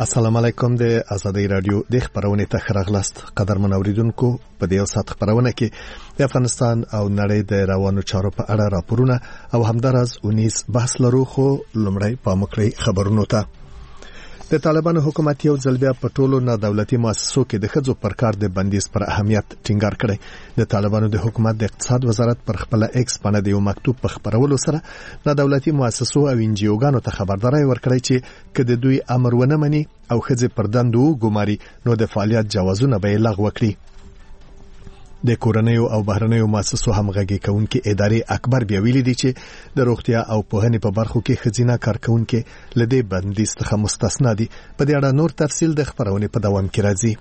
السلام علیکم د آزادۍ رادیو د خبرونه ته خراغلاست قدرمن اوریدونکو په دې سات خبرونه کې د افغانستان او نړۍ د روانو چارو په اړه راپورونه او همدارس 19 بحث لرو خو لمړی په مکرې خبرونو ته د طالبانو حکومت یو ځل بیا په ټولو نه دولتي مؤسسو کې د خځو پر کار د بندیز پر اهمیت ټینګار کړی د طالبانو د حکومت د اقتصاد وزارت پر خپل ایکس باندې یو مکتوب په خبرولو سره نه دولتي مؤسسو او انجیوګانو ته خبرداري ورکړی چې کله دوی امر ونه مني او خځې پر دندو ګماري نو د فعالیت جوازونه به لغوه کړي د کورنیو او بهرنیو مؤسسو همغږي کوونکې ادارې اکبر بیا ویلي دي چې د روغتیا او پوهنې په برخو کې خزینه کارکونکو لدې بندیز څخه مستثنا دي په دې اړه نور تفصیل د خبرونه په دوام کې راځي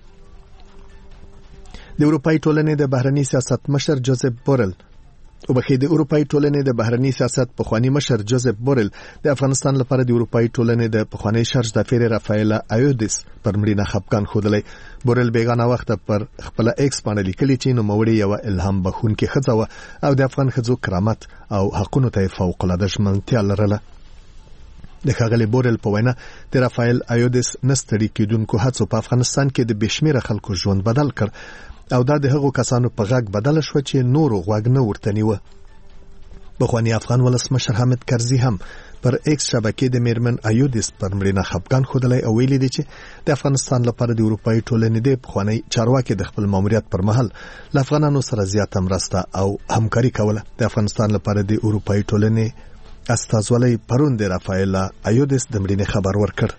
د اروپای ټولنې د بهرنی سیاست مشر جوزف بورل او بخې د اروپای ټولنې د بهرنی سیاست پخوانی مشر جوزف بورل د افغانستان لپاره د اروپای ټولنې د پخوانی شرج دفیر رافایل ایودیس پر مړینه خپګان خوده بورل بیگانه وخت پر خپل ایکس باندې لیکلی چې نو موړي یو الهام بخونکې خځه او د افغان خځو کرامت او حقونو ته فوق العاده ژمنتیا لرله د خغلی بورل په وینا د رافایل ایودیس نستړي کېدونکو هڅو په افغانستان کې د بشمیره خلکو ژوند بدل کړ او دا د هغو کسانو په غږ بدل شو چې نور غوږ نه ورته نیو بخوانی افغان ولسمشر حامد کرزي هم پر ایکس شبکې د میرمن ایودیس پر مړینه خپګان خوده او ویلي دي چې د افغانستان لپاره د اروپای ټولنې د بخوانی چارواکي د خپل ماموریت پر مهال ل افغانانو سره زیات مرسته او همکاري کوله د افغانستان لپاره د اروپای ټولنې استازولۍ پرون د رافایل ایودیس د مړینې خبر ورکړ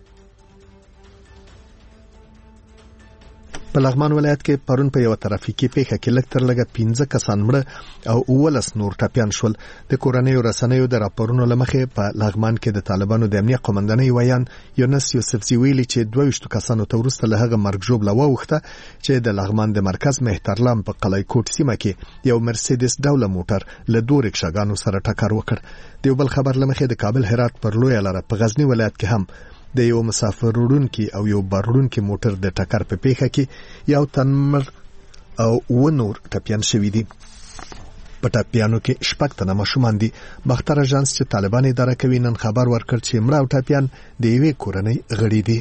په لغمان ولایت کې پرون په یو ترافیکي پیښه کې لکتر لګه 15 کسان مړه او 19 نور ټپيان شول د کورنیو رسنیو د راپورونو لمخې په لغمان کې د طالبانو د امنیت قومندانۍ ویان یونس یوسفزی ویلي چې 22 کسانو ته ورسته له هغه مرګ جوړ لوخته چې د لغمان د مرکز مهترلام په قلعه کوټ سیمه کې یو مرسيډیس ډوله موټر له دوه رکشاګانو سره ټکر وکړ د بل خبر لمخې د کابل هرات پر لوی لاره په غزنی ولایت کې هم د یو مسافر وړونکي او یو بارونکي موټر د ټکر په پیښه کې یو تن مړ او و نور ټپيان شوي دي په ټپيانو کې شپږ تنه ماشومان دي بختر اژانس چې طالبان اداره کوي نن خبر ورکړ چې مړه او ټپيان د یوې کورنۍ غړي دي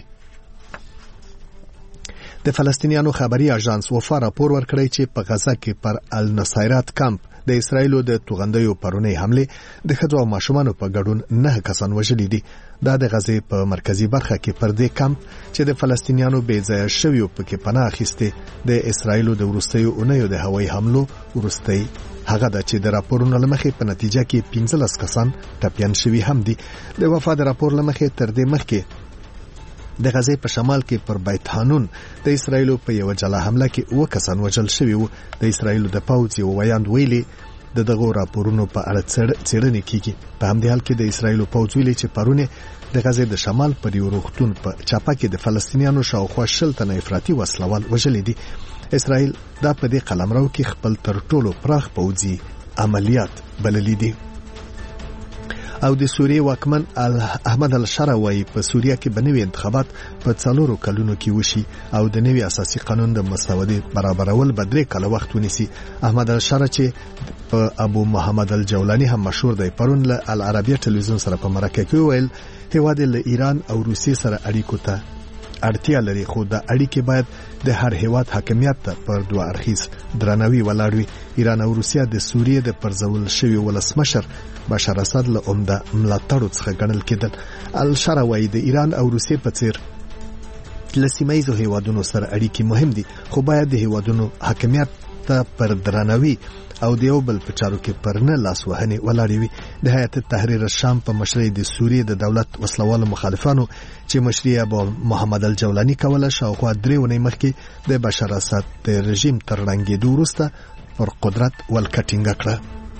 د فلسطینیانو خبري اژانس وفا راپور ورکړی چې په غزه کې پر النصيرات کمپ د اسرایلو د توغندیو پرونی حمله د خځو او ماشومانو په ګډون 9 کسان وژلي دي دا د غزې په مرکزی برخه کې پر دې کمپ چې د فلسطینیانو بې ځای شویو په کې پناه اخیسته د اسرایلو د ورستیو اونیو د هوایي حملو ورستی هغه د چې د راپورونو لمخې په نتیجه کې 15 کسان ټپيان شوي هم دي د وفا د راپور لمخې تر دې مخکې د غزې په شمال کې پر بیت حانون د اسرایلو په یو جلا حمله کې 9 کسان وژل شوي وو د اسرایلو د پوځ یو ویاند ویلي دغه راپورونو په اړه څېړنې کیږي په همدې حال کې د اسرایلو پوځ ویلي چې پرونه د غزې د شمال پر یو روغتون په چاپه کې د فلسطینیانو شاوخوا 60 تنه افراطي وسلوال وژل دي اسرایل دا په دې قلمرو کې خپل تر ټولو پراخ پوځي عملیات بللي دي او د سوریې واکمن احمد الشراوی په سوریه کې بنوي انتخابات په 4 کلونو کې وشي او د نوي اساسي قانون د مساوات برابرول بدري کله وخت ونیسي احمد الشرا چې په ابو محمد الجولانی هم مشهور دی پرون له العربیه ټلویزیون سره په مرکه کې ویل هیواد له ایران او روسیې سره اړیکو ته اړتیا لري خو د اړیکې باید د هر هیواد حاکمیت ته پر دوه اړخیز درناوی ولاړوي ایران او روسیه د سوریې د پرځول شوی ولسمشر بشار اسد له عمده ملاتړو څخه ګڼل کېدل الشراوی د ایران او روسیې په څیر لسیمایزو هیوادونو سره اړیکې مهم دي خو باید د هیوادونو حاکمیت ته پر درناوی او دیو بل په چارو کې پرنه لاس وهنه ولاړی وي د هیئت تحریر الشام په مشرۍ د سوریې د دولت وسلوالو مخالفانو چې مشرۍ ابو محمد الجولانی کوله شاوخوا 3 ونې مخکې د بشار اسد د رژیم تر رنګېدو وروسته پر قدرت ولکټینګ کړه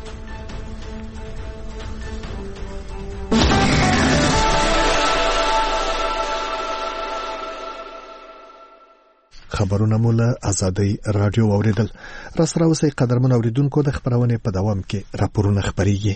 خبرونه مولا آزادۍ رادیو اوریدل را سره اوسې قدرمن اوریدونکو د خبرونه په دوام کې راپورونه خبريږي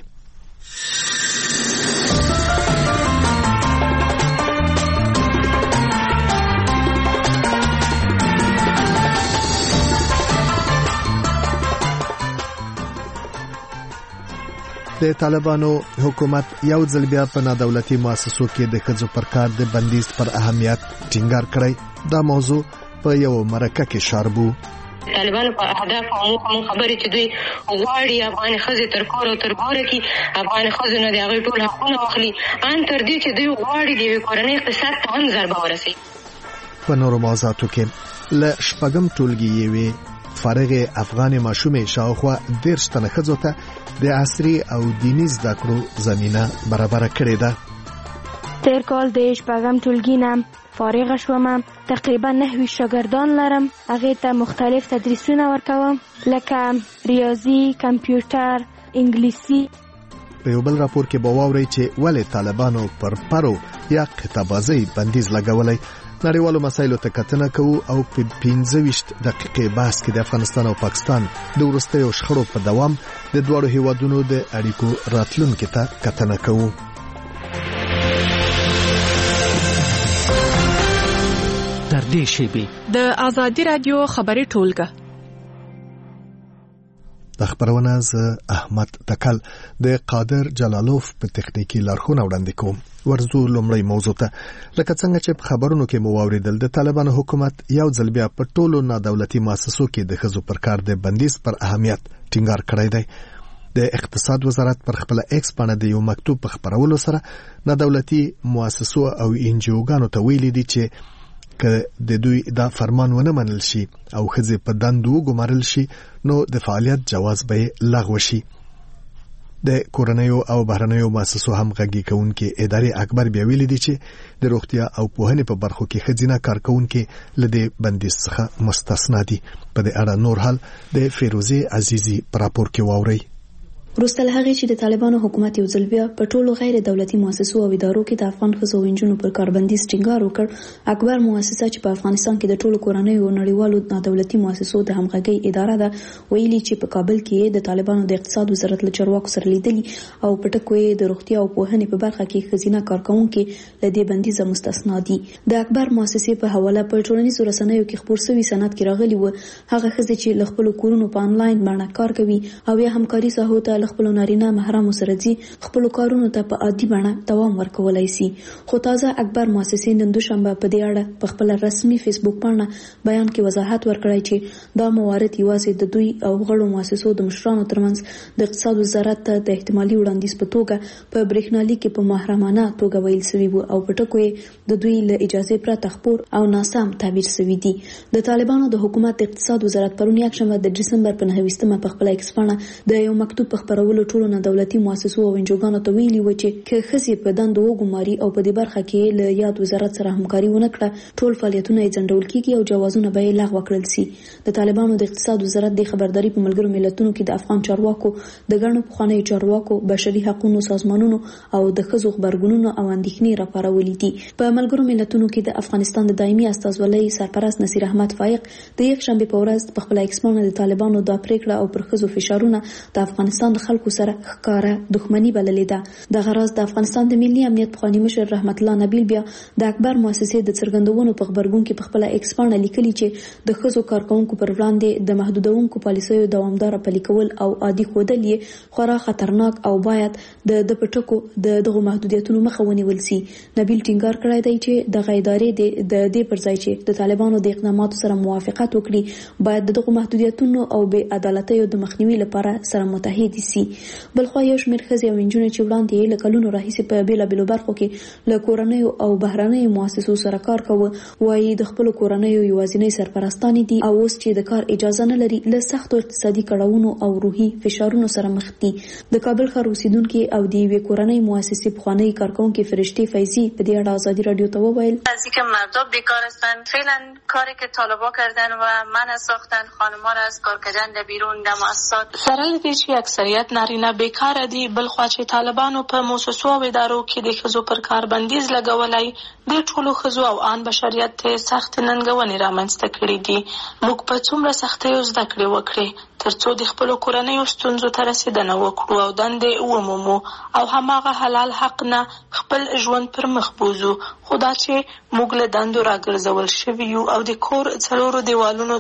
د طالبانو حکومت یو ځل بیا په نادولتي مؤسسو کې د ښځو پر کار د بندیز پر اهمیت ټینګار کړی. دا موضوع په یو مرکه کې شاربو. طالبانو په اهداف او موخه خبرې چې دوی غواړي افغان ښځې تر کور او تر ګوره کې افغان ښځو نه د هغوی ټول حقونه واخلي، ان تر دې چې دوی غواړي د یوې کورنۍ اقتصاد ته هم ضربه ورسوي. په نورو موضوعاتو کې له شپږم ټولګي یوې فارغې افغان ماشومې شاوخوا 13 تنه ښځو ته د عصري او دیني زده کړو زمینه برابر کړې ده. تیر کال د شپږم ټولګي نه فارغ شوم. تقریبا 9 شاګردان لرم. هغه ته مختلف تدریسونه ورکوم لکه ریاضي، کمپیوټر، انګلیسي. په یو بل راپور کې به واورئ چې ولې طالبانو پر پرو یا کتابازي بندیز لګولای. نړیوالو مسایلو ته کتنه کوو او په 25 دقیقې بحث کې د افغانستان او پاکستان د وروستیو شخړو په دوام د دوه هیوادونو د اړیکو راتلونکو ته کتنه کوو. در دې شیبه د آزادي رادیو خبري ټولګه د خبرونه ز احمد تکل د قادر جلالوف په تخنیکی لارښوونه وړاندې کوم. ورزو لومړی موضوع ته لکه څنګه چې په خبرونو کې مو واوریدل د طالبانو حکومت یو ځل بیا په ټولو نادولتي مؤسسو کې د ښځو پر کار د بندیز پر اهمیت ټینګار کړی دی. د اقتصاد وزارت پر خپل ایکس باندې د یو مکتوب په خبرولو سره نادولتي مؤسسو او انجیوګانو ته ویلي دي چې که د دوی دا فرمان ونه منل شي او ښځې په دندو ګمارل شي نو د فعالیت جواز به لغوه شي. د کورنیو او بهرنیو مؤسسو همغږي کوونکي ادارې اکبر بیا ویلي دي چې د روغتیا او پوهنې په برخو کې ښځینه کارکونکي لدې بندیز څخه مستثنا دي. په دې اړه نور حال د فیروزي عزیزي پر راپور کې واوري. وروسته له هغې چې د طالبانو حکومت یو ځل بیا په ټولو غیر دولتي مؤسسو او ادارو کې د افغان ښځو او نجونو پر کار بندیز ټینګار وکړ، اکبر مؤسسه چې په افغانستان کې د ټولو کورنیو او نړیوالو نادولتي مؤسسو د همغږۍ اداره ده، ویلي چې په کابل کې د طالبانو د اقتصاد وزارت له چارواکو سره لیدلي او په ټکو یې د روغتیا او پوهنې په برخه کې ښځینه کارکونکي له دې بندیزه مستثنا دي. د اکبر مؤسسې په حواله په ټولنیزو رسنیو کې خپور شوی سند کې راغلی و هغه ښځې چې له خپل کورونو په انلاین باندې کار کوي او یا همکاري ساحو ته له خپل نارینه محرم سره ځي خپل کارونو ته په عادي بڼه دوام ورکولای شي. خو تازه اکبر مؤسسې نن دوشنبه په دې اړه په خپل رسمي فیسبوک باندې بیان کې وضاحت ورکړی چې دا موارد یوازې د دوی او غړو مؤسسو د مشرانو ترمنځ د اقتصاد وزارت ته د احتمالي وړاندیز په توګه په برېښنالیک کې په محرمانه توګه ویل شوی وو او په ټکو یې د دوی له اجازه پرته خپور او ناسم تعبیر شوی دی. د طالبانو د حکومت د اقتصاد وزارت پرون یکشنبه د دسمبر په 9 په خپل ایکس باندې د یو مکتوب په خبرولو ټولو دولتي مؤسسو او انجوګانو ته ویلي و چې که ښځې په دندو وګماري او په دې برخه کې له یاد وزارت سره همکاري ونه کړه ټول فعالیتونه یې ځنډول کیږي او جوازونه به یې لغوه کړل شي. د طالبانو د اقتصاد وزارت د خبرداري په ملګرو ملتونو کې د افغان چارواکو د ګڼو پخوانیو چارواکو بشري حقوقو سازمانونو او د ښځو خبرګونونو او اندېښنې راپارولې دي. په ملګرو ملتونو کې د افغانستان د دایمي استازولۍ سرپرست نصیر احمد فائق د یکشنبه په ورځ په خپل ایکس باندې د طالبانو د پریکړه او پر ښځو فشارونه د افغانستان د خلکو سره ښکاره دښمنی بللې ده. د غرض د افغانستان د ملي امنیت پخوانی مشر رحمت الله نبیل بیا د اکبر مؤسسې د څرګندونو په خبرګون کې په خپل ایکس باندې لیکلي چې د ښځو کارکونکو پر وړاندې د محدودونکو پالیسیو دوامدار پلي کول او عادي ښودل یې خورا خطرناک او باید د پټکو دغه محدودیتونو مخه ونیول شي. نبیل ټینګار کړی دی چې د غیدارې د دې پر ځای چې د طالبانو د اقداماتو سره موافقت وکړي باید دغه محدودیتونو او بې عدالتیو د مخنیوي لپاره سره متحد شي. بلخو یو شمېر ښځې او نجونې چې وړاندې له کلونو راهیسې په بېلابېلو برخو کې له کورنیو او بهرنیو مؤسسو سره کار کوه وایي د خپلو کورنیو یوازینۍ سرپرستانې دي او اوس چې د کار اجازه نه لري له سختو اقتصادي کړاوونو او روحي فشارونو سره مخ دي. د کابل ښار اوسیدونکي او د یوې کورنۍ مؤسسې پخوانۍ کارکونکي فرشته فیضی په دې اړه آزادی رادیو ته وویل از اینکه مردم بیکار هستند فعلا کاری که طالبا کردن و من ساختن خانم‌ها را از کار کردن در بیرون در مؤسسات سره دې چې اکثریت نارینه بیکار دي بل خو چې طالبانو په مؤسسو او ادارو کې د ښځو پر کار بندیز لګولای د ټولو ښځو او ان بشریت ته سخت ننګونې رامنځته کړې دي. موږ په څومره سختیو زده کړې وکړې ترڅو د خپل کورنیو ستونزو ته رسیدنه وکړو او دندې ومومو او هماغه حلال حق نه خپل ژوند پر مخ بوزو. خو دا چې موږ له دندو راګرځول شوي یو او د کور څلورو دیوالونو ته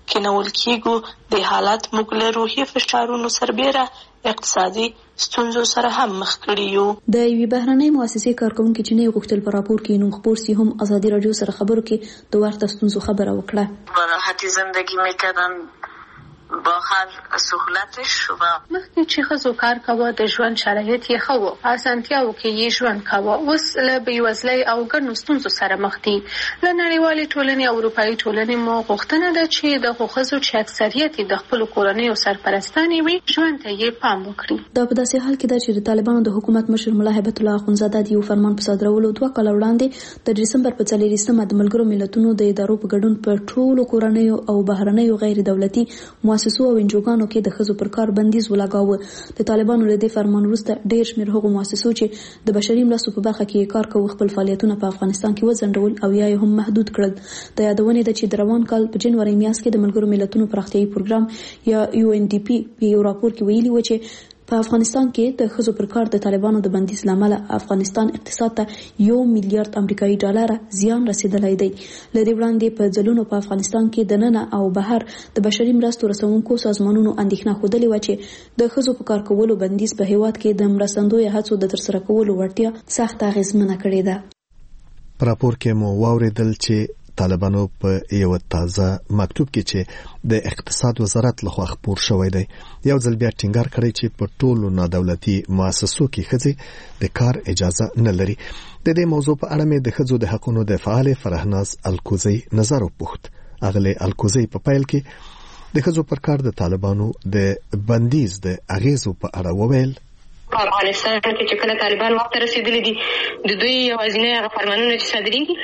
کېنول کېږو. د حالت موږ له روحي فشارونو سربیره اقتصادي ستونزو سره هم مخ کړي یو. د یوې بهرنۍ مؤسسې کارکونکي چې نه غوښتل په راپور کې نوم خپور سي هم ازادي رادیو سره خبرو کې د ورته ستونزو خبره وکړه. با راحتی زندگی میکردن با هر سهولتش و مخکې چې ښځو کار کاوه د ژوند شرایط یې ښه وو، اسانتیاوو کې یې ژوند کاوه. اوس له بېوزلۍ او ګڼو ستونزو سره مخ دي. له نړیوالې ټولنې او اروپایي ټولنې مو غوښتنه ده چې دغو ښځو چې اکثریت یې د خپلو کورنیو سرپرستانې وي ژوند ته یې پام وکړي. دا په داسې حال کې ده چې د طالبانو د حکومت مشر ملا هیبت الله اخندزاده د یو فرمان په صادرولو 2 کاله وړاندې د ډسمبر په 4 د ملګرو ملتونو د ادارو په ګډون په ټولو کورنیو او بهرنیو غیر دولتي مؤسسو او انجوګانو کې د ښځو پر کار بندیز ولګاوه. د طالبانو له دې فرمان وروسته ډېر شمېر هغو مؤسسو چې د بشري مرستو په برخه کې کار کوي خپل فعالیتونه په افغانستان کې وځنډول او یا هم محدود کړل. د یادونې ده چې د روان کال په جنوري میاشت کې د ملګرو ملتونو پراختیایي پروګرام یا UNDP په یو راپور کې ویلي و چې په افغانستان کې د ښځو پر کار د طالبانو د بندیز لامل افغانستان اقتصاد ته $1 میلیارډ امریکایي ډالر زیان رسیدلی دی. لدې وړاندې په ځلونو په افغانستان کې د ننه او بهر د بشري مرستو رسونکو سازمانونو اندېښنه ښودلې و چې د ښځو په کار کولو بندیز په هیواد کې د مرستندویه هڅو د ترسره کولو وړتیا سخت اغېزمنه کړې ده. په راپور کې مو واوریدل چې طالبانو په یو تازه مکتوب کې چې د اقتصاد وزارت لخوا خپور شوی دی یو ځل بیا ټینګار کړی چې په ټولو نادولتي مؤسسو کې ښځې د کار اجازه نه لري. د دې موضوع په اړه مې د ښځو د حقوقو د فعال فرهناز الکوزی نظر وپوښت. اغلی الکوزی په پیل کې د ښځو پر کار د طالبانو د بندیز د اغیزو په اړه وویل. په افغانستان کې چې کله طالبان وخت رسیدلی دي د دوی یوازینی هغه فرمانونه چې صادریږي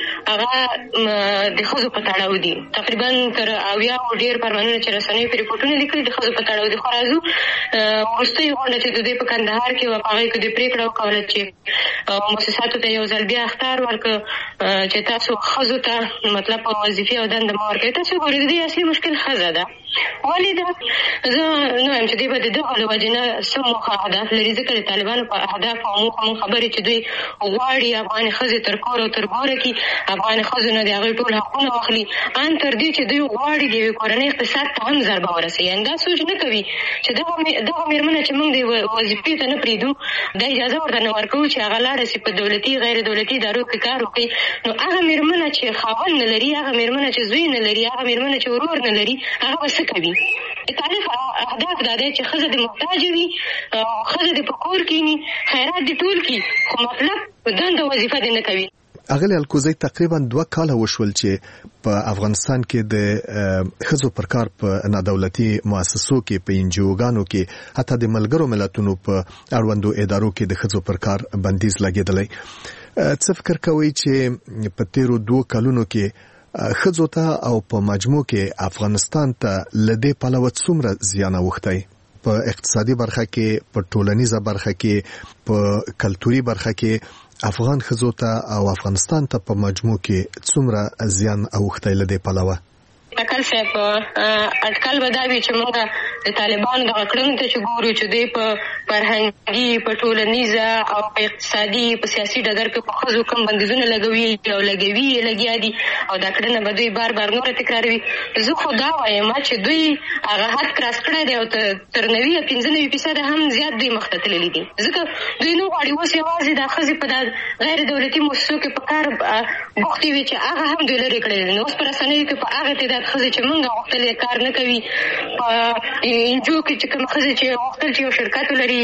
هغه د ښځو په تړاو دي. تقریبا تر 80 ډېر فرمانونه چې رسنیو په ریپورټونو لیکلي د ښځو په تړاو دي. خو راځو وروستۍ غونډه چې د دوی په کندهار کې وه په هغې کې دوی پرېکړه وکوله چې مؤسساتو ته یو ځل بیا اخطار ورکړه چې تاسو ښځو ته مطلب وظیفې او دنده مه ورکوئ. تاسو ګورئ د دې اصلي مشکل ښځه ده. ولې ده زه نه وایم چې دوی به د دغو له وجې نه څه موخه اهداف لري. ځکه د طالبانو په اهداف او موخه مونږ خبرې چې دوی غواړي افغاني ښځې تر کور او تر باره کړي، افغاني ښځو نه د هغوی ټول حقونه واخلي، ان تر دې چې دوی غواړي د یوې کورنۍ اقتصاد ته هم ضربه ورسوي. یعنې دا سوچ نه کوي چې دغه مېرمنه چې موږ د وظیفې ته نه پرېږدو دا اجازه ورته نه ورکوو چې هغه لاړه شي په دولتي غیر دولتي ادارو کې کار وکړي. نو هغه مېرمنه چې خاوند نه لري، هغه مېرمنه چې زوی نه لري، هغه مېرمنه چې ورور نه لري، هغه به څه کوي؟ د تعریف اهداف دا دی چې ښځه د محتاجه وي، ښځه د په کور کښېني، خیرات دې ټول کړي، خو مطلب دنده وظیفه دې نه کوي. اغلی الکوزی تقریبا 2 کاله وشول چې په افغانستان کې د ښځو پر کار په نادولتي مؤسسو کې، په انجیوګانو کې، حتی د ملګرو ملتونو په اړوندو ادارو کې د ښځو پر کار بندیز لګېدلی. څه فکر کوئ چې په تیرو 2 کلونو کې ښځو ته او په مجموع کې افغانستان ته له دې پلوه څومره زیان اوښتی؟ په اقتصادي برخه کې، په ټولنیزه برخه کې، په کلتوري برخه کې افغان ښځو ته او افغانستان ته په مجموع کې څومره زیان اوښتی له دې پلوه؟ اټکل صاحب اټکل به دا وي چې موږ د طالبانو دغه کړنو ته چې ګورو چې دوی په فرهنګي، په ټولنیزه او په اقتصادي، په سیاسي ډګر کې په ښځو کوم بندیزونه لګوي او لګیا دي او دا کړنه به دوی بار بار نوره تکراروي. زه خو دا وایم چې دوی هغه حد کراس کړی دی او تر 90-95% هم زیات دوی مخ ته تللي دي. ځکه دوی نه غواړي اوس یوازې دا ښځې په غیر دولتي مؤسسو کې په کار بوختې وي چې هغه هم دوی لرې کړی دي. نو اوس په رسنیو کې په هغه تعداد ښځې چې موږ غوښتل کار نه کوي، په انجو کې چې کوم ښځې چې غوښتل چې یو شرکت ولري،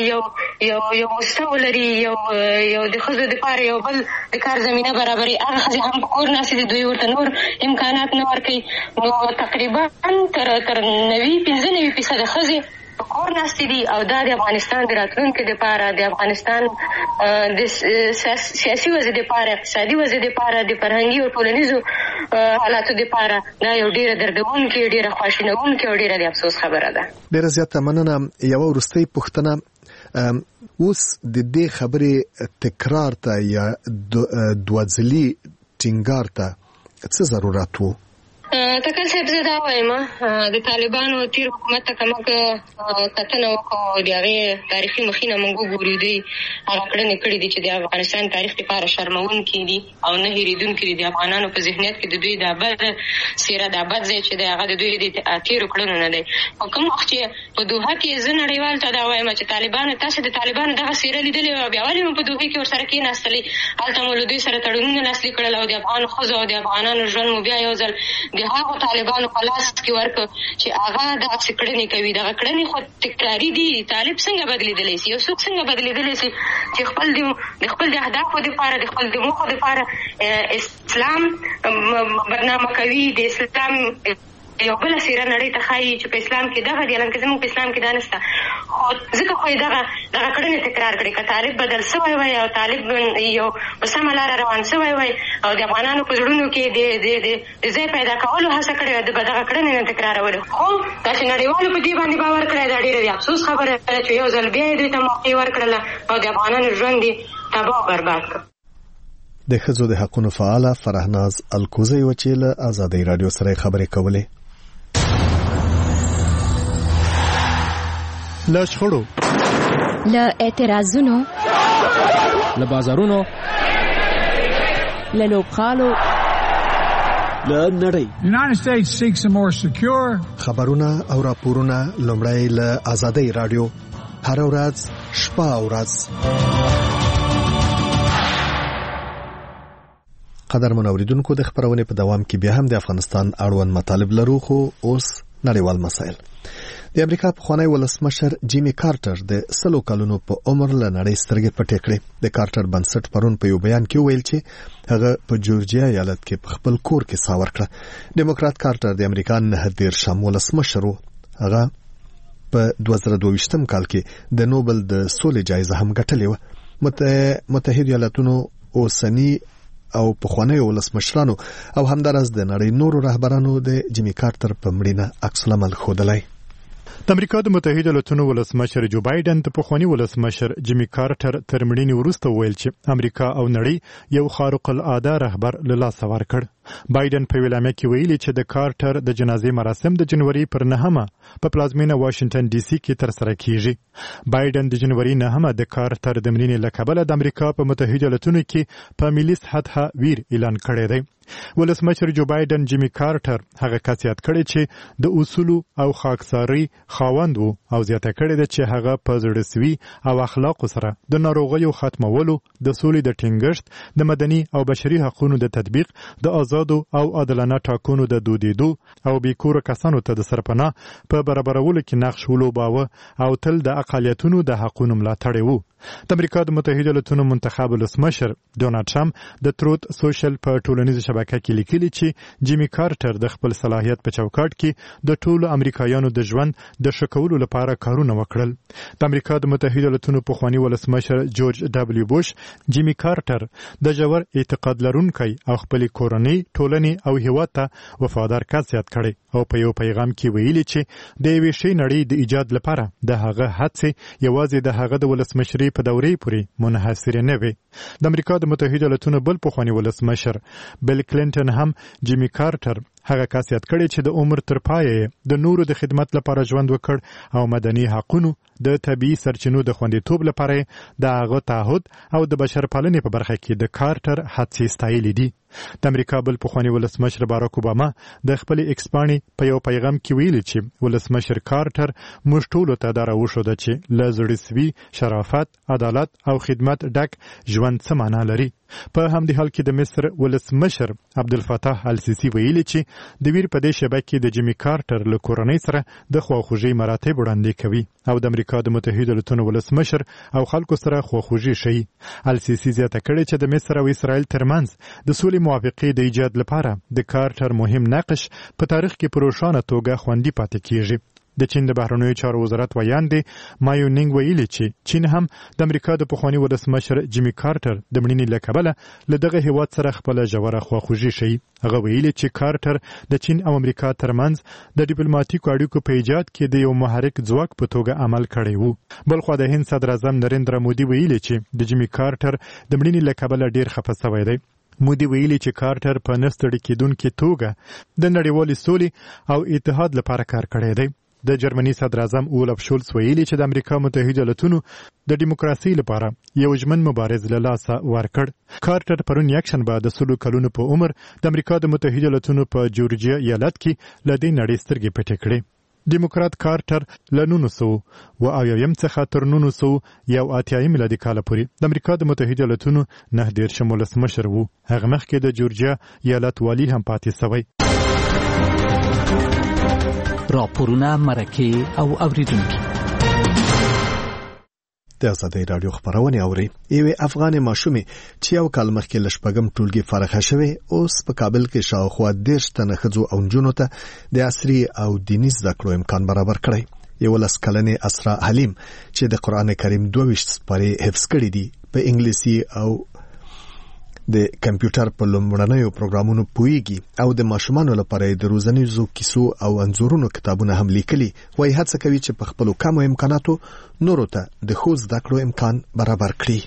یو مؤسسه ولري، یو د ښځو دپاره یو بل د کار زمینه برابري، هغه ښځې هم په کور ناستې دي، دوی ورته نور امکانات نه ورکوي. نو تقریبا تر 90-95% ښځې په کور ناستې دي او دا د افغانستان د راتلونکي دپاره، د افغانستان د سیاسي وضع دپاره، اقتصادي وضع دپاره، د فرهنګي او ټولنیزو حالاتو دپاره دا یو ډېره دردونکې، ډېره خواشینونکې او ډېره د افسوس خبره ده. ډېره زیاته مننه. یوه وروستۍ پوښتنه، اوس د دې خبرې تکرار ته یا دوځلي ټینګار ته څه ضرورت و؟ تکل صاحب زه دا وایم د طالبانو تیر حکومت ته که موږ کتنه وکړو د هغې تاریخي مخینه موږ وګورو دوی هغه کړنې کړي دي چې د افغانستان تاریخ دپاره شرموونکي دي او نه هېرېدونکي دي د افغانانو په ذهنیت کې د دوی دا بد څېره دا بد ځای چې دی هغه د دوی د تېرو کړنو نه دی. په کوم وخت چې په دوحه کې زه نړیوالو ته دا وایم چې طالبانو تاسو د طالبانو دغه څېره لیدلې وه بیا ولې مو په دوحې کې ورسره کېناستلې هلته مو له دوی سره تړونونه لاسلیک کړل او د افغانو ښځو او د افغانانو ژوند مو بیا یو ځل د هغو طالبانو په لاس کې ورکړ چې هغه دغسې کړنې کوي. دغه کړنې خو تکراري دي. طالب څنګه بدلېدلی سي؟ یو څوک څنګه بدلېدلی سي چې خپل د اهدافو دپاره د خپل د موخو دپاره اسلام بدنامه کوي، د اسلام یو بله څېره نړۍ ته ښایي چې په اسلام کې دغه دي الانکه زموږ په اسلام کې دا نشته. خو ځکه خو یې دغه کړنې تکرار کړې. که طالب بدل سوی وای او طالب یو په سمه لاره روان سوی وای او د افغانانو په زړونو کې د ځای پیدا کولو هڅه کړې وه د دغه کړنې نه تکرارولې. خو دا چې نړیوالو په دې باندې باور کړی دا ډېره د افسوس خبره ده چې یو ځل بیا یې دوی ته موقع ورکړله او د افغانانو ژوند یې تباه او برباد کړ. د ښځو د حقونو فعاله فرهناز الکوزی و چې له ازادۍ راډیو سره خبرې کولې. له شخړو، له اعتراضونو، له بازارونو، له لوبغالو، له نړۍ. United States seeks a more secure. خبرونه او راپورونه لومړی له ازادۍ راډیو هر ورځ شپه او ورځ. قدرمن اوریدونکو د خبرونې په دوام کې بیا هم د افغانستان اړوند مطالب لرو، خو اوس نړیوال مسایل. د امریکا پخوانی ولسمشر جیمی کارټر د 100 کلونو په عمر له نړۍ سترګې پټې کړې. د کارټر بنسټ پرون په یو بیان کې ویل چې هغه په جورجیا ایالت کې په خپل کور کې ساه ورکړه. ډیموکرات کارټر د امریکا 19 ولسمشر و. هغه په 2022 کال کې د نوبل د سولې جایزه هم ګټلې و. متحده ایالاتونو اوسنی او پخوانی ولسمشرانو او همدارس د نړۍ نورو رهبرانو د جیمی کارټر په مړینه عکس العمل ښودلی. د امریکا د متحده ایالاتونو ولسمشر جو بایدن د پخوانی ولسمشر جیمی کارټر تر مړینې وروسته ویل چې امریکا او نړۍ یو خارق العاده رهبر له لاسه ورکړ. بایدن په ویلامه کې ویلي چې د کارټر د جنازې مراسم د جنوري پر 9 په پلازمینه واشنگټن ډي سي کې ترسره کیږي. بایدن د جنوري 9 د کارټر د مړینې له کبله د امریکا په متحده ایالاتونو کې په ملي سطحه ویر اعلان کړی دی. ولسمشر جو بایدن جیمی کارټر هغه کس یاد کړی چې د اصولو او خاکساري خاوند وو او زیاته کړی دی چې هغه په زړسوي او اخلاقو سره د ناروغیو ختمولو، د سولې د ټینګښت، د مدني او بشري حقوقو د تطبیق، د آزادو او عادلانه ټاکنو د دودیدو او بیکوره کسانو ته د سرپناه په برابرولو کې نقش ولوباوه او تل د اقالیتونو د حقوقو ملاتړی وو. د امریکا د متحده ایالاتونو منتخب ولسمشر ډونالد ټرمپ د تروت سوشل په ټولنیزه شبکه کې لیکلي چې جیمی کارټر د خپل صلاحیت په چوکاټ کې د ټولو امریکایانو د ژوند د ښه کولو لپاره کارونه وکړل. د امریکا د متحده ایالاتونو پخوانی ولسمشر جورج دبلیو بوش جیمی کارټر د ژور اعتقاد لرونکی او خپل کورنۍ، ټولنې او هیواد ته وفادار کس یاد کړی او په یو پیغام کې ویلي چې د یوې ښې نړۍ د ایجاد لپاره د هغه هڅې یوازې د هغه د ولسمشرۍ په دورې پورې منحصر نه وي. د امریکا د متحده ایالاتونو بل پخوانی ولسمشر بیل کلینټن هم جیمی کارټر هغه کس یاد کړی چې د عمر تر پایه د نورو د خدمت لپاره ژوند وکړ او مدني حقوقو، د طبيعي سرچینو د خوندیتوب لپاره د هغه تعهد او د بشرپالنې په برخه کې د کارټر هڅې ستایلې دي. د امریکا بل پخوانی ولسمشر باراک اوباما د خپل ایکس پاڼې په یو پیغام کې ویلي چې ولسمشر کارټر موږ ټول ته دا راوښوده چې له زړسوي، شرافت، عدالت او خدمت ډک ژوند څه معنا لري. په همدې حال کې د مصر ولسمشر عبدالفتاح السیسی ویلي چې د ویر په دې شبکه کې د جیمی کارټر له کورنۍ سره د خواخوږۍ مراتب وړاندې کوي او د امریکا د متحده ایالاتونو ولسمشر او خلکو سره خواخوږي ښیي. السیسی زیاته کړې چې د مصر او اسرائیل ترمنځ د سولې موافقې د ایجاد لپاره د کارټر مهم نقش په تاریخ کې په روښانه توګه خوندي پاتې کیږي. د چین د بهرنیو چارو وزارت ویاندې مایونینګ ویلي چې چین هم د امریکا د پخوانی ولسمشر جیمی کارټر د مړینې له کبله له دغه هیواد سره خپل ژوره خواخوږي ښیي. هغه ویلي چې کارټر د چین او امریکا ترمنځ د ډیپلوماټیکو اړیکو په ایجاد کې د یو محرک ځواک په توګه عمل کړی وو. بلخو د هند صدر اعظم نریندرا مودي ویلي چې د جیمی کارټر د مړینې له کبله ډیر خفه شوی دی. مودي ویلي چې کارټر په نستړي کېدونکې توګه د نړیوالې سولې او اتحاد لپاره کار کړی دی. د جرمني صدر اعظم اولف شولز ویلي چې د امریکا متحده ایالاتونو د دیموکراسي لپاره یو ژمن مبارز له لاسه ورکړ. کارټر پرون یکشنبه د 100 کلونو په عمر د امریکا د متحده ایالاتونو په جورجیا ایالت کې له دې نړۍ سترګې پټې کړې. دیموکرات کارټر له 1900 څخه تر 1980 میلادي کال پورې د امریکا د متحده ایالاتونو 19 ولسمشر و. هغه مخکې د جورجیا ایالت والی هم پاتې شوی. راپورونه، مرکې او اوریدونکي د آزادۍ راډیو خبرونه اوري. یوه افغان ماشومه چې یو کال مخکې لشپږم ټولګي فارغه شوه اوس په کابل کې شاوخوا 10 تنه ښځو او نجونو ته د عصري او دیني زده کړو امکان برابر کړی. یو لسکلنې اسرا حلیم چې د قران کریم 22 سپارې حفظ کړې دي په انګلیسي او د کمپیوټر په لومړنیو پروګرامونو پویږي او د ماشومانو لپاره د روزنیزو کیسو او انځورونو کتابونه هم لیکلي. وایي هڅه کوي چې په خپل کمو امکاناتو نورو ته د خو زده کړو امکان برابر کړي.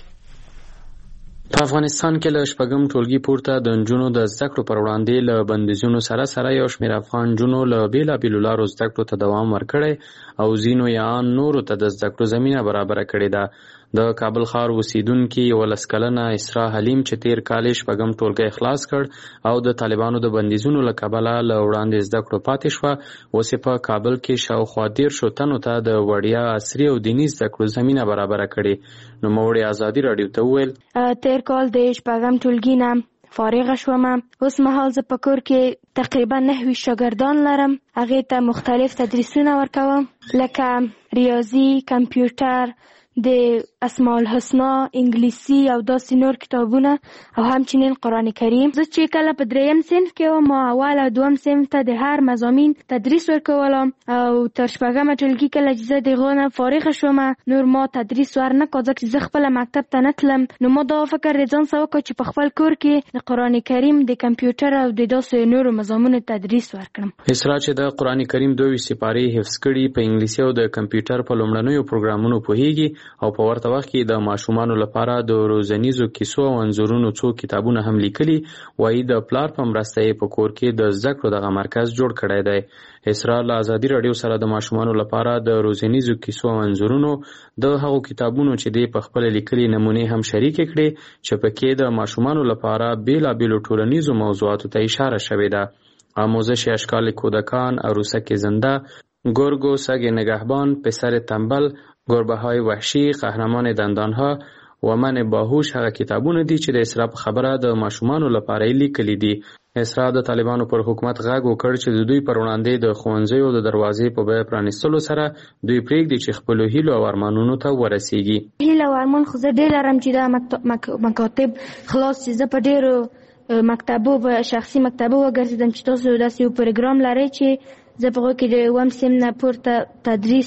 په افغانستان کې له شپږم ټولګي پورته د نجونو د زده کړو پر وړاندې له بندیزونو سره یو شمېر افغان نجونو له بیلابېلو لارو زده کړو ته دوام ورکړی او ځینو یې نورو ته د زده کړو زمینه برابره کړې ده. د کابل ښار اوسیدونکي یو لسکلنه اسرا حلیم چې تیر کال شپږم ټولګی خلاص کړ او د طالبانو د بندیزونو له کبله له وړاندې زده کړو پاتې شوه، اوس په کابل کې شاوخوا 10 تنو ته د وړیا عصري او دیني زده کړو زمینه برابره کړې. نوموړي ازادي راډیو ته وویل تیر کال د شپږم ټولګي نه فارغه شوم. اوس مهال زه په کور کې تقریبا 9 شاګردان لرم. هغه ته مختلف تدریسونه ورکوم لکه ریاضي، کمپیوټر، د اسماء الحسنا، انګلیسي او داسې نور کتابونه او همچنین قرآن کریم. زه چې کله په 3م صنف کې وم اول او 2م صنف ته د هر مضامین تدریس ورکولم او تر شپږم ټولګي کله چې زه دغه نه فارغه شوم نور ما تدریس ورنه کړ ځکه چې زه خپل مکتب ته نه تلم. نو ما دا فکر ځان سره وکړ چې په خپل کور کې د قرآن کریم، د کمپیوټر او د داسې نورو مضامینو تدریس ورکړم. اسرا چې د قرآن کریم 22 سپارې حفظ کړي په انګلیسي او د کمپیوټر په لومړنیو پروګرامونو پوهیږي او په ورته وخت کې د ماشومانو لپاره د روزنیزو کیسو او انځورونو څو کتابونه هم لیکلي. وایي د پلار په مرسته یې په کور کې د زده کړو دغه مرکز جوړ کړی دی. اسرا له ازادي راډیو سره د ماشومانو لپاره د روزنیزو کیسو او انځورونو د هغو کتابونو چې دی په خپل لیکلي نمونې هم شریک کړي چې پکې د ماشومانو لپاره بیلابېلو ټولنیزو موضوعاتو ته اشاره شوې ده. آموزش اشکال کودکان، عروسک زنده، گرگ و سگ نگهبان، پسر تنبل، گربه های وحشی، قهرمان دندانها و من باهوش هغه کتابونه دي چې د اسرا په خبره د ماشومانو لپاره لیکلي دي. اسرا د طالبانو پر حکومت غږ وکړ چې د دوی پر وړاندې د ښوونځیو د دروازې په بیه پرانیستلو سره دوی پرېږدي چې خپلو هیلو او ارمانونو ته ورسیږي. هیله او ارمان خو زه ډېر لرم چې دا مکاتب خلاص چې زه په ډېرو مکتبو په شخصي مکتبو وګرځېدم چې تاسو داسې یو پروګرام لرئ چې زه په هغه کې د 1م صنف نه پورته تدریس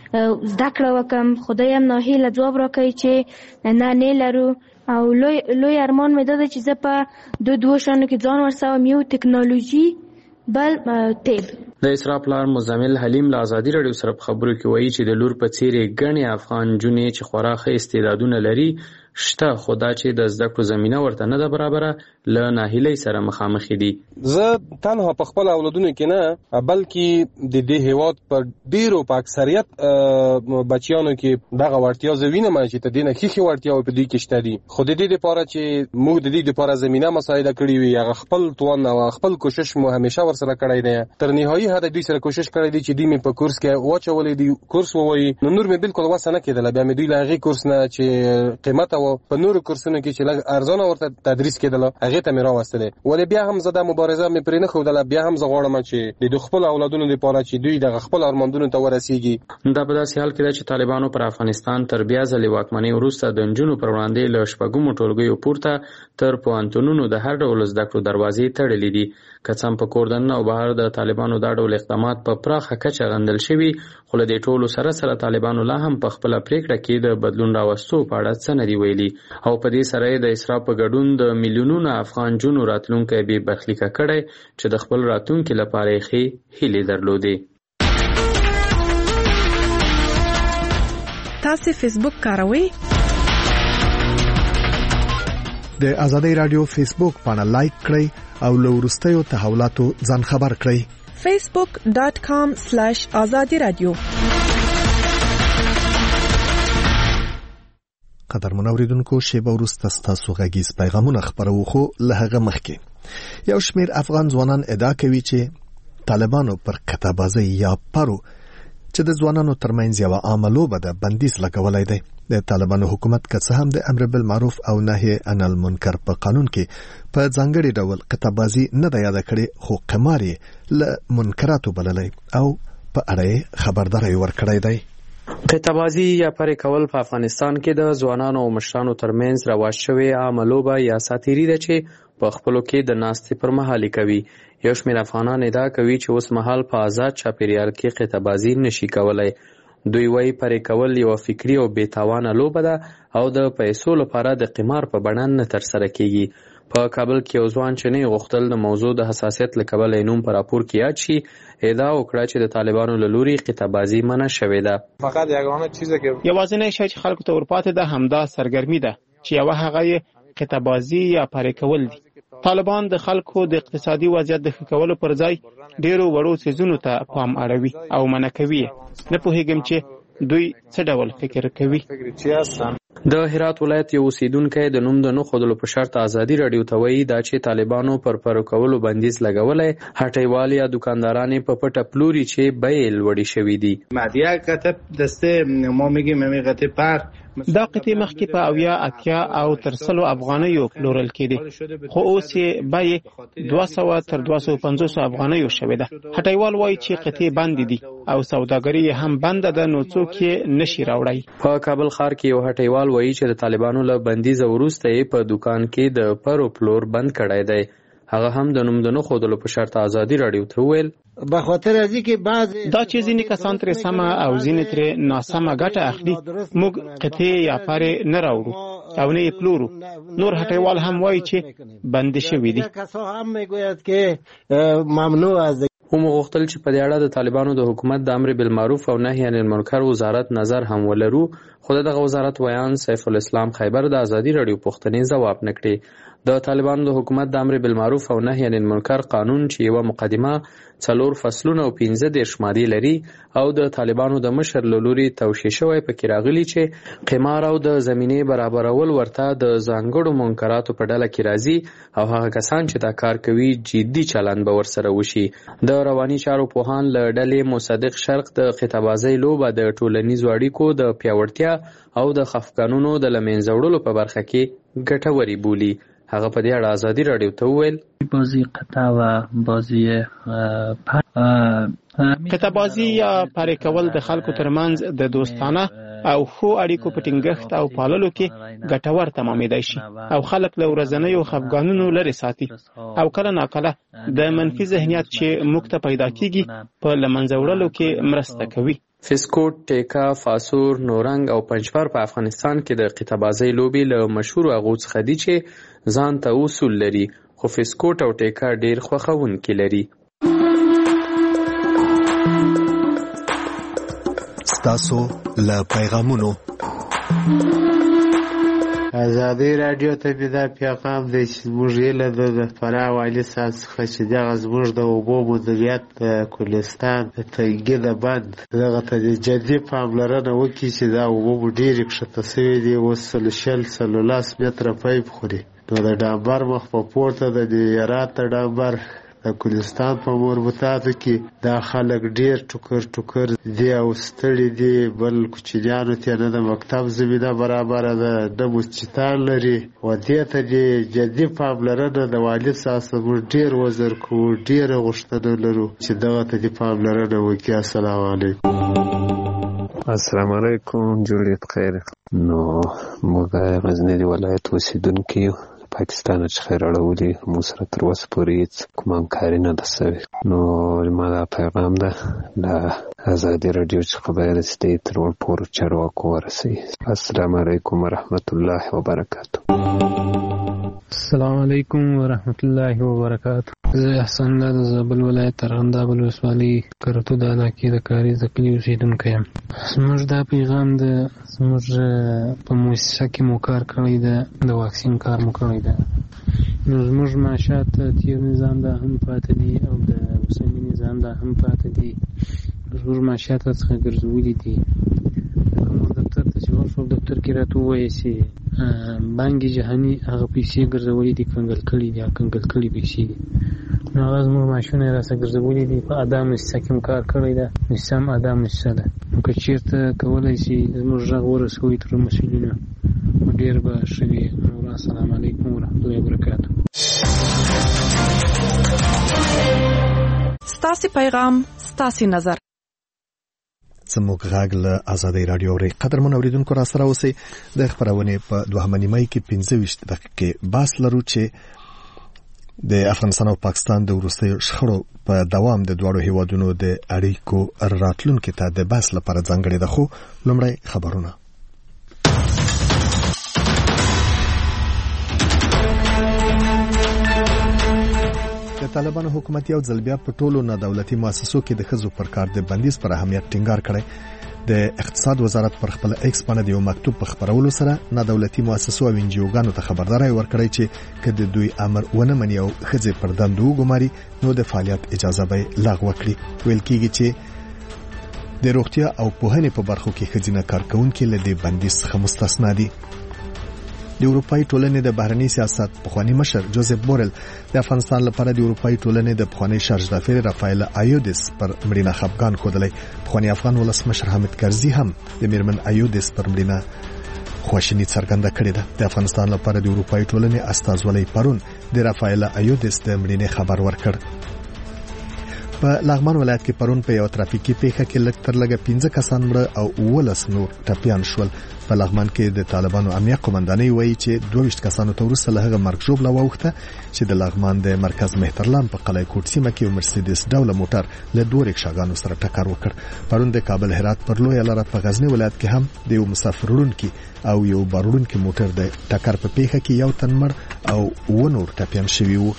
زده کړه وکړم. خدای هم ناهیله ځواب راکوي چې نه لرو او لوی ارمان مې دا دی چې زه په 2 شیانو کې ځان ورسوم، یو ټکنالوژي بل طب. د اسرا پلار مزمل حلیم له ازادي راډیو سره په خبرو کې وایي چې د لور په څېرې ګڼې افغان نجونې چې خورا ښه استعدادونه لري شته، خو دا چې د زده کړو زمینه ورته نه ده برابره له ناهیلۍ سره مخامخ دي. زه تنها په خپل اولادونو کې نه بلکې د دې هیواد په ډیرو په اکثریت بچیانو کې دغه وړتیا زه وینم چې ته دینه ښې وړتیاوې په دوی کې شته دي، خو د دې لپاره چې موږ د دې لپاره زمینه مساعده کړې وي هغه خپل توان او خپل کوشش مو همیشه ورسره کړی دی. تر نهایي حد دوی سره کوشش کړی دی چې دوی مې په کورس کې واچولې دي، کورس ووایي نو نور مې بالکل وسه نه کېدله. بیا مې دوی له هغې کورس نه چې قیمته په نورو کورسونو کې چې لږ ارزانه ورته تدریس کېدله هغې ته مې راوستلې. ولې بیا هم زه دا مبارزه مې پرې نه ښودله، بیا هم زه غواړم چې د خپل اولادونو لپاره چې دوی دغه خپل ارمانونو ته ورسیږي. دا په داسې حال کې ده چې طالبانو پر افغانستان تر بیا ځلې واکمنۍ وروسته د نجونو پر وړاندې له شپږمو ټولګیو پورته تر پوهنتونونو د هر ډول زده کړو دروازې تړلې دي. که څه هم په کور دننه او بهر د طالبانو دا ډول اقدامات په پراخه کچه غندل شوي، خو له دې ټولو سره طالبانو لا هم په خپله پرېکړه کې د بدلون راوستو په اړه څه نه دي ویلي او په دې سره یې د اسرا په ګډون د میلیونونو افغان نجونو راتلونکی بې برخلیکه کړی چې د خپل راتلونکي لپاره یې ښې هیلې درلودې. تاسو فیسبوک کاروئ؟ د آزادۍ رادیو فیسبوک پاڼه لایک کړئ او له وروستیو تحولاتو ځان خبر کړئ. facebook.com/azadi radio. قدرمن اوریدونکو شیبه وروسته ستاسو غږیز پیغامونه خپرو خو له هغه مخکې یو شمېر افغان ځوانان ادعا کوي چې طالبانو پر قطعبازۍ یا پرو چې د ځوانانو ترمنځ یو عامه لوبه ده بندیز لګولای دی. د طالبانو حکومت که څه هم د امر بالمعروف او نهي عن المنکر په قانون کې په ځانګړي ډول قطعبازي نه ده یاد کړې، خو قمار یې له منکراتو بللی او په اړه خبرداری ورکړی دی. قطعبازي یا پرې کول په افغانستان کې د ځوانانو او مشرانو ترمنځ رواج شوی عامه لوبه یا ساتیري ده چې په خپلو کې د ناستې پر مهال کوي. یو شمېر افغانان ادعا کوي چې اوس مهال په آزاد چاپیریال کې قطعبازي نشي کولای. دوی وایي پرې کول یو فکری او بېتاوانه لوبه ده او د پیسو لپاره د قمار په بڼه نه ترسره کیږي. په کابل کې یو ځوان چې نه غوښتل د موضوع د حساسیت له کبله نوم په راپور کې یاد شي ادعا وکړه چې د طالبانو له لوري قطعبازي منع شوې ده. فقط یوازینی شی چې خلکو ته ورپاتې ده همدا سرګرمي ده چې یو هغه قطعبازي یا پرې کول دي. طالبان د خلکو د اقتصادي وضعیت د ښه کولو پر ځای ډیرو وړو څیزونو ته پام اړوي او منع کوي. نه پوهیږم چې دوی څه ډول فکر کوي. د هرات ولایت یو اوسیدونکی د نوم د نه ښودلو په شرط آزادي راډیو ته وایي دا چې طالبانو پر پرو کولو بندیز لګولی هټیوال یا دکانداران په پټه پلوري چې بیې لوړې شوي دي. دا قطعې مخکې په 80 او تر 100 افغانیو پلورل کېدې، خو اوس یې بیې 200 تر 250 افغانیو شوې ده. هټیوال وایي چې قطعې بندې دي او سوداګري هم بنده ده، نو څوک یې نشي راوړی. په کابل ښار کې یو هټیوال وایي چې د طالبانو له بندیز وروسته یې په دکان کې د پرو پلور بند کړی دی. هغه هم د نوم د نه ښودلو په شرط آزادي راډیو ته وویل دا چې ځینې کسان ترې سمه او ځینې ترې ناسمه ګټه اخلي، موږ قطعې یا پرې نه راوړو او نه یې پلورو. نور هټیوال هم وایي چې بندې شوي دي. هم غوښتل چې په دې اړه د طالبانو د حکومت د امر بالمعروف او نهي عن المنکر وزارت نظر هم ولرو، خو دغه وزارت ویان سیف الاسلام خیبر د آزادي راډیو پوښتنې ځواب نه کړي. د طالبانو د حکومت د امر بالمعروف او نهي عن المنکر قانون چې یو مقدمه 4 فصلونه او 15 مادې لري او د طالبانو د مشر له لوري توشیح شوی پکې راغلي چې قمار او د زمینې برابرول ورته د ځانګړو منکراتو په ډله کې راځي او هغه کسان چې دا کار کوي جدي چلند به ورسره وشي. د رواني چارو پوهان له ډلې مصدق شرق د قطعبازۍ لوبه د ټولنیزو اړیکو د پیاوړتیا او د خفګانونو د له منځه وړلو په برخه کې ګټورې بولي. هغه په دې اړه آزادي راډیو ته وویل قطعبازي یا پرې کول د خلکو ترمنځ د دوستانه او ښو اړیکو په ټینګښت او پاللو کې ګټور تمامېدای شي او خلک له ورځنیو خفګانونو لرې ساتي او کله ناکله د منفي ذهنیت چې موږ ته پیدا کیږي په له منځه وړلو کې مرسته کوي. فسکوټ، ټیکا، فاسور، نورنګ او پنجپر په افغانستان کې د قطعبازۍ لوبې له مشهورو هغو څخه دي چې ځان ته اصول لري، خو فسکوټ او ټیکا ډېر خوښونکي لري. ستاسو له پیغامونو آزادۍ راډیو ته مې دا پیغام دی چې زموږ هیله ده د فراه والي صاحب څخه چې دغه زموږ د اوبو مدیریت د کولستان د تنګي د بند دغه ته جدي پاملرنه وکړي چې دا اوبه مو ډېرې کښته سوي دي، اوس 100 متره پیپ خوري. نو د ډامبر مخ په پورته د هرات د ډامبر د کولستان په مربوطاتو کې دا خلک ډیر ټوکر دي او ستړي دي، بل کوچنیانو ته نه د مکتب زمینه برابره ده، نه مسجدان لري و دې ته دې جدي پاملرنه د والي صاحب موږ ډیر وزر کوو، ډیر غوښتنه لرو چې دغه ته دې پاملرنه وکړي. السلام علیکم. السلام علیکم، جوړې بخیر. نو موږ غزنی ولایت اوسیدونکي یو، پاکستان څخه راړولې، موږ سره تر اوسه پورې هیڅ کوم همکاري نه ده سوې. نو زما دا پیغام ده له ازادي راډیو څخه باید چې تر ټولو چارواکو ورسوي. السلام علیکم ورحمت الله وبرکاته. السلام علیکم ورحمت الله وبرکاته. زه احسان الله د زابل ولایت ارغنداب ولسوالۍ کرتو د علاقې د کاریز د کلي اوسېدونکی یم. زموږ دا پیغام د زموږ په مؤسسه کې مو کار کړی ده، د واکسین کار مو کړی ده. نو زموږ معاشات تیر نظام دا هم پاتې دي او د اوسني نظام دا هم پاتې دي. زموږ معاشات څخه ګرځولي دي. کوم دفتر ته چې ورشو دفتر کې راته ووایي چې بانک جهاني هغه پیسې ګرځولي دي، کنګل کړي دي، کنګل کړي پیسې دي. نو هغه زموږ معاشونه یې راسره ګرځولي دي. په ادا مؤسسه کې هم کار کړی ده، مؤسسه هم ادا مؤسسه ده. نو که چېرته کولی شي زموږ غږ ورسوي تر مسؤلینو ډېر به ښه وي. نو السلام علیکم ورحمت الله وبرکاته. ستاسې پیغام ستاسې نظر. زموږ غږ له آزادۍ راډیو اوري. قدرمن اوریدونکو را سره اوسئ. د خبرونې په 2 نیمه کې 15 دقیقې بحث لرو چې د افغانستان او پاکستان د وروستیو شخړو په دوام د دواړو هیوادونو د اړیکو راتلونکي ته د بحث لپاره ځانګړي ده. خو لومړی خبرونه. د طالبانو حکومت یو ځل بیا په ټولو نادولتي مؤسسو کې د ښځو پر کار د بندیز پر اهمیت ټینګار کړی. د اقتصاد وزارت پر خپل ایکس باندې یو مکتوب په خبرولو سره نادولتي مؤسسو او انجیوګانو ته خبرداري ورکړی چې کله دوی امر ونه مني او ښځې پر دندو وګماري نو د فعالیت اجازه به لغوه کړي. ویل کېږي چې د روغتیا او پوهنې په برخو کې ښځینه کارکونکي له دې بندیز څخه مستثنا دي. د اروپאי ټولنې د بهرنی سیاست پخوانی مشر جوزف بورل د افغانستان لپاره د اروپאי ټولنې د پخوانی شارژدافیر رافایل ایودس پر مړینه خفقان خوده. پخوانی افغان ولسمشر حامد کرزي هم د میرمن ایودس پر مړینه خواشینی څرګنده کړې ده. د افغانستان لپاره د اروپאי ټولنې استازولۍ پرون د رافایل ایودس د مړینې خبر ورکړ. په لغمان ولایت کې پرون په یو ترافیکي پیښه کې لږ تر لږه 15 کسان مړه او 19 نور ټپیان شول. په لغمان کې د طالبانو امنیت قومندانۍ وایي چې 22 کسانو ته وروسته له هغه مرګ ژوبله واوښته چې د لغمان د مرکز مهترلام په قلعه کوټ سیمه کې یو مرسیډیز ډوله موټر له 2 رکشاګانو سره ټکر وکړ. پرون د کابل هرات پر لویه لاره په غزنی ولایت کې هم د یو مسافر وړونکي او یو بار وړونکي موټر د ټکر په پیښه کې یو تن مړ او 9 نور ټپیان شوي وو.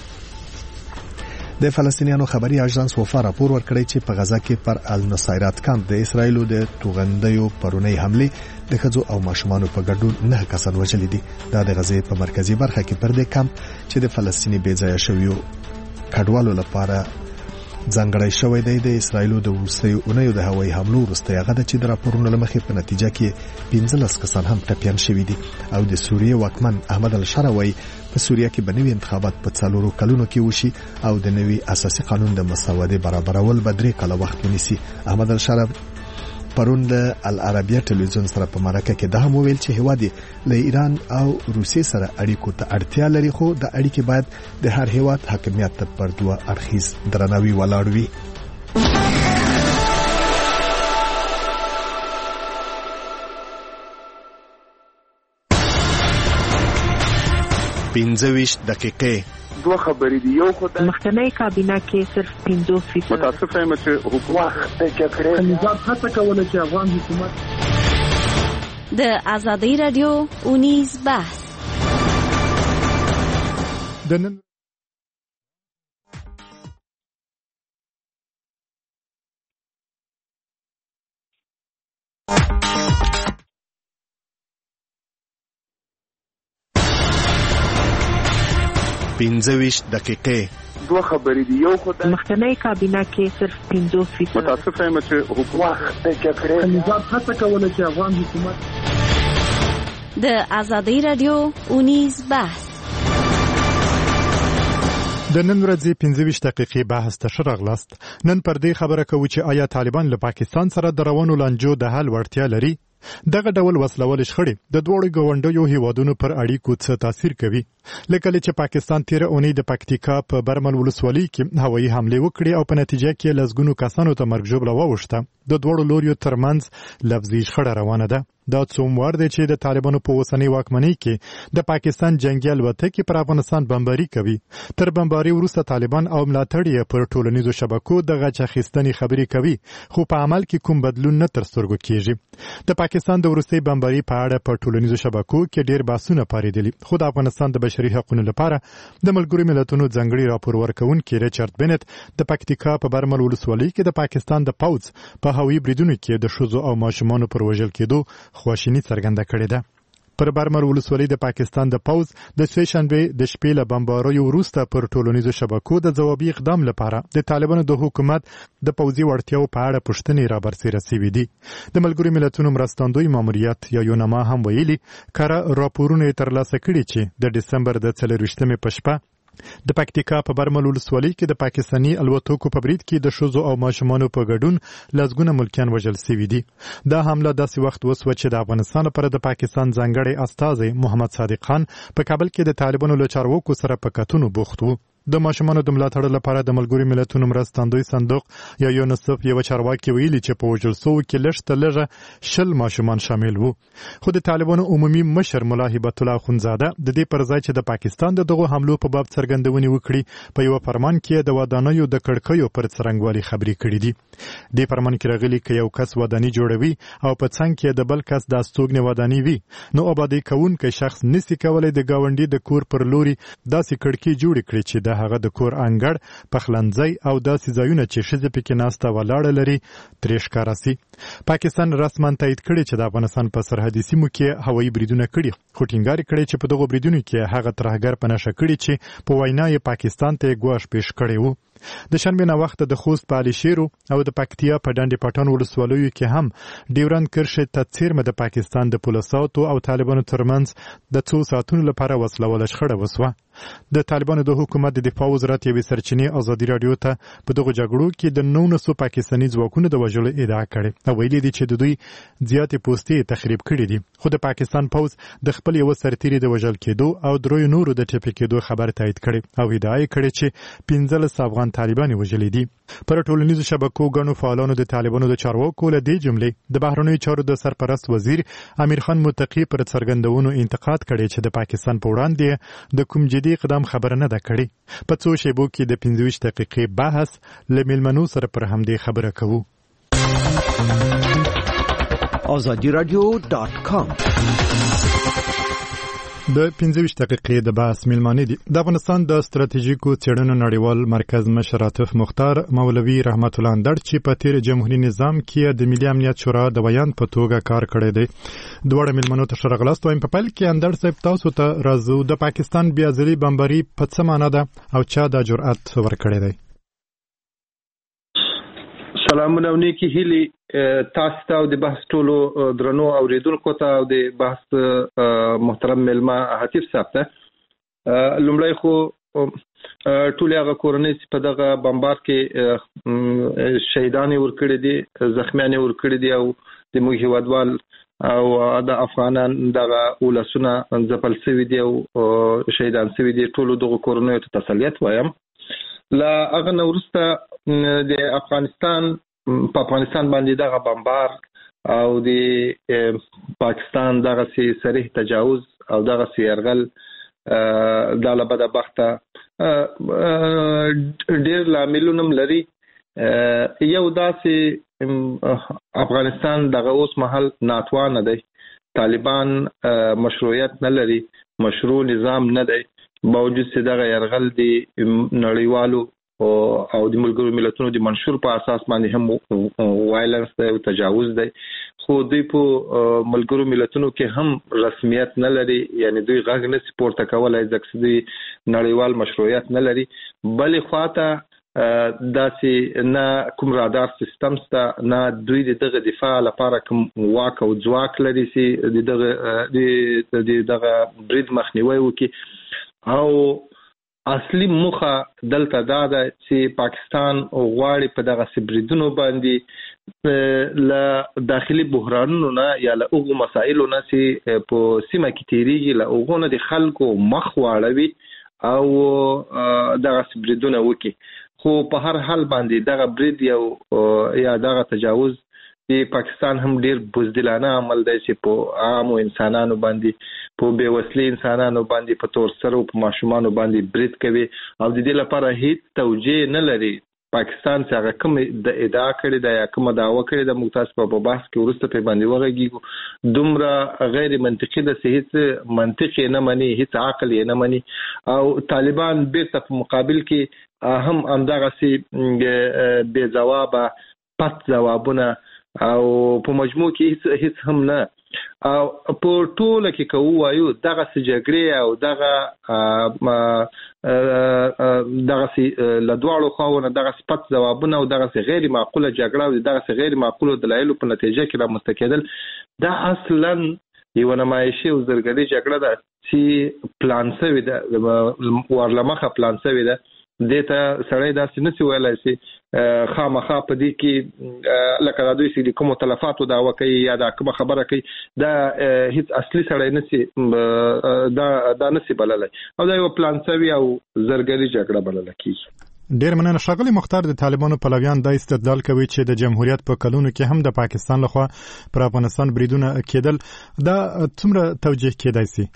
د فلسطینیانو خبري اژانس وفا راپور ورکړی چې په غزا کې پر النصيرات کمپ د اسرایلو د توغندیو پرونی حمله د ښځو او ماشومانو په ګډون 9 کسان وژل دي. دا د غزې په مرکزی برخه کې پر دې کمپ چې د فلسطیني بېځایه شویو کډوالو لپاره ځانګړی شوی دی. د اسرایلو د وروستیو اونیو د هوایي حملو وروسته هغه د چې د راپورونو لمخې په نتیجه کې 15 کسان هم ټپیان شوي دي. او د سوریې واکمن احمد الشراوی په سوریه کې بنوي انتخابات په 4 کلونو کې وشي او د نوي اساسي قانون د مساواتې برابرول به 3 کاله وخت ونیسي. احمد الشراوی پرون د العربیه ټلویزیون سره په مرکه کې ده هم ویل چې هیواد له ایران او روسیې سره اړیکو ته اړتیا لري، خو د اړیکې باید د هر هیواد حاکمیت ته پر 2 اړخیز درناوی ولاړ وي. 15 دقیقې. 2 خبرې دي. یو خو د مخکنی کابینه کې صرف 50% متاسف یم چې حکومت د جګړې نظام هڅه کوله چې افغان حکومت د آزادۍ رادیو اونیز بحث دنن پنځه دقیقې. 2 خبرې دي. یو خو د مخکنی کابینه کې صرف 50% متاسف یم چې حکومت د جګړې نظام هڅه کوله چې افغان حکومت د آزادۍ رادیو اونیز بحث د نن ورځې 15 دقیقې بحث ته شرغلاست. نن پر دې خبره کوي چې آیا طالبان له پاکستان سره د روانو لانجو د حل وړتیا لري؟ دغه ډول وسلوال شخړې د دوړو ګوندونو هیوادونو پر اړیکو څه تاثیر کوي؟ لکه چې پاکستان تیر اونۍ د پکتیکا په برمل ولسوالۍ کې هوایي حمله وکړه او په نتیجه کې لسګونو کسانو ته مرګ ژوبله واوښته. د دوړو لوریو ترمنځ لفظي شخړه روانه ده. دا څومره دی چې د طالبانو په اوسنۍ واکمنۍ کې د پاکستان جنگي الوتکې پر افغانستان بمباري کوي. تر بمباري وروسته طالبان او ملاتړي پر ټولنیزو شبکو د غچ اخیستنې خبرې کوي، خو په عمل کې کوم بدلون نه تر سترګو کیږي. د پاکستان د وروستي بمباري په اړه په ټولنیزو شبکو کې ډیر بحثونه پاریدلي، خو د افغانستان د بشري حقوقو لپاره د ملګرو ملتونو ځانګړي راپور ورکوونکي ریچارډ بنت د پکتیکا په برمل ولسوالۍ کې د پاکستان د پوځ په هوایي بریدونو کې د ښځو او ماشومانو پر وژل کېدو خواشیني څرګنده کړې ده. پر برمل ولسوالۍ د پاکستان د پوځ د سې شنبه د شپې له بمباریو وروسته پر ټولنیزو شبکو د ځوابي اقدام لپاره د طالبانو د حکومت د پوځي وړتیاو په اړه پوښتنې رابرسېره شوې دي. د ملګرو ملتونو مرستندوی ماموریت یا یونما هم ویلي کره راپورونه ترلاسه کړي چې د دسمبر د 24مې په شپه د پکتیکا په برمل ولسوالۍ کې د پاکستاني الوتکو په برید کې د ښځو او ماشومانو په ګډون لسګونه ملکیان وژل شوي دي. دا حمله داسې وخت وسوه چې د افغانستان لپاره د پاکستان ځانګړی استازی محمد صادق خان په کابل کې د طالبانو له چارواکو سره په کتنو بوخت وو. د ماشومانو د ملاتړ لپاره د ملګرو ملتونو مرستندوی صندوق یا یونیسف یو چارواکي ویلي چې په وژل شوو کې لږ تر لږه 10 ماشومان شامل وو. خو د طالبانو عمومي مشر ملا هبت الله اخونزاده د دې پر ځای چې د پاکستان د دغو حملو په باب څرګندونې وکړي، په یو فرمان کې د ودانیو د کړکیو پر څرنګوالي خبرې کړې دي. د فرمان کې راغلي چې یو کس وداني جوړوي او په څنګ کې د بل کس د استوګنې وداني وي، نو آبادی کوونکی شخص نسی کولای د گاونډي د کور پر لوري داسې کړکۍ جوړ کړي چې د هغه د کور انګړ، پخلنځي او داسې ځایونه چې ښځې پکې ناسته ولاړه لري ترې ښکاره سي. پاکستان رسما تایید کړی چې د افغانستان په سرحدي سیمو کې هوایي بریدونه کړي، خو ټینګار کړی چې په دغو بریدونو کې هغه ترهګر په نښه کړي چې په وینا یې پاکستان ته ګواښ پیښ کړی وو. د شنبه نه وخت د خوست په علي شیرو او د پکتیا په ډنډ پټان ولسوالیو کې هم ډیورند کرښې ته څیرمه د پاکستان د پولیسو او طالبانو ترمنځ د 2 ساعتونو لپاره وسله وال شخړه وسوه. د طالبانو د حکومت د دفاع وزارت یوې سرچینې ازادي رادیو ته په دغه جګړو کې د 900 پاکستاني ځواکونو د وژلو ادعا کړې او ویلي دي چې د دوی زیاتې پوستې تخریب کړې دي، خو د پاکستان پوځ د خپل یو سرتیري د وژل کېدو او دروي نورو د ټپي کېدو خبر تایید کړي او ادعا یې کړې چې 15 افغان طالبان وژلي دي. پر ټولنیزو شبکو غنو فعالانو د طالبانو د چارواکو له دې جملې د بهرنیو چارو د سرپرست وزیر امیر خان متقی پر څرګندونو انتقاد کړي چې د پاکستان په وړاندې د کوم جدي اقدام خبره نه ده کړې. په څو شیبو کې د 25 دقیقې بحث له میلمنو سره پر همدې خبره کوو. azadiradio.com د 25 دقیقې د بحث میلمانه دي د افغانستان د ستراتیژیکو څېړنو نړیوال مرکز مشر عاطف مختار مولوي رحمت الله اندړ چې په تیر جمهوریت نظام کې د ملي امنیت شورا د بیان په توګه کار کړی دی. دوړ میلمنو ته شرغلاست وایم په پل کې اندړ صاحب تاسو ته راځو د پاکستان بیا ځلي بمباري په څه معنا ده او چا د جرأت ورکړی دی؟ سلامونه او نیکی هیلي تاسو ته او د بحث ټولو درنو اوریدونکو ته او د بحث محترم ملما عاطف صاحب ته. لومړی خو ټول هغه کورنۍ چې په دغه بمبار کې شهیدان ورکړي دي، زخمیان ورکړي دي او د موږ هیوادوال او د افغانان دغه ولسونه ځپل شوي دي او شهیدان شوي دي، ټولو دغه کورنۍ ته تسلیت وایم. لا هغه نه وروسته د افغانستان باندې دغه بمبار او د پاکستان دغه صریح تجاوز او دغه یرغل د لبده بخته ډیر لاملونه لري. یو داسې افغانستان دغه اوس مهال ناتوانه دی، طالبان مشروعیت نه لري، مشروع نظام نه دی، باوجود چې دغه یرغل د نړیوالو او د ملګرو ملتونو د منشور په اساس باندې هم وایلنس دی او تجاوز دی، خو دوی په ملګرو ملتونو کې هم رسمیت نه لري، یعنی دوی غږ نه سپورته کولای ځکه دوی نړیوال مشروعیت نه لري. بلې خواته داسې نه کوم رادار سیستم شته، نه دوی دغه دفاع لپاره کوم واک او ځواک لري چې دغه برید مخنیوي وکړي. او اصلي موخه دلته دا ده چې پاکستان غواړي په دغه بریدونو باندې له داخلي بحرانونو نه یا له هغو مسایلو نه چې په سیمه کې تیریږي له هغو نه د خلکو مخ واړوي او دغه بریدونه وکړي. خو په هر حال باندې دغه برید یا دغه تجاوز د پاکستان هم ډیر بزدلانه عمل دی چې په عامو انسانانو باندې په بې وسلې انسانانو باندې په تور سره او په ماشومانو باندې برید کوي او د دې لپاره هیڅ توجیه نه لري. پاکستان چې هغه کوم د ادعا کړی دا یا کوم دعوه کړی د ممتاز په بحث کې ورسته په باندې وغږیږو دومره غیر منطقي د هیڅ منطق نه مني هیڅ عقل نه مني او طالبان بیرته په مقابل کې هم همدغه سي بے جواب پټ جوابونه او په مجموع کې هیڅ هم نه او په ټوله کې کوو وایو دغه سجګړې او دغه سي لدواړو خواونه دغه سپت جوابونه او دغه غیر معقوله جګړه او دغه غیر معقوله دلایل په نتیجه کې را مستکیدل دا اصلا یو نمایشي او زرګري جګړه ده چې پلان شوی ده ورلمخه پلان شوی ده دته سړی داسې نسی ویلای شي خامخا په دې کې لکه د دوی سړي کوم تلفاتو دا وکي یا دا کوم خبره کوي دا هیڅ اصلي سړی نسی دا نسی بللای او دا یو پلان شوی او زرګري جګړه بلل کیږي. ډیر مننه ښاغلی مختار. د طالبانو پلویان دا استدلال کوي چې د جمهوریت په کلونو کې هم د پاکستان لخوا پر افغانستان بریدونه کېدل دا څومره توجیه کېدای شي؟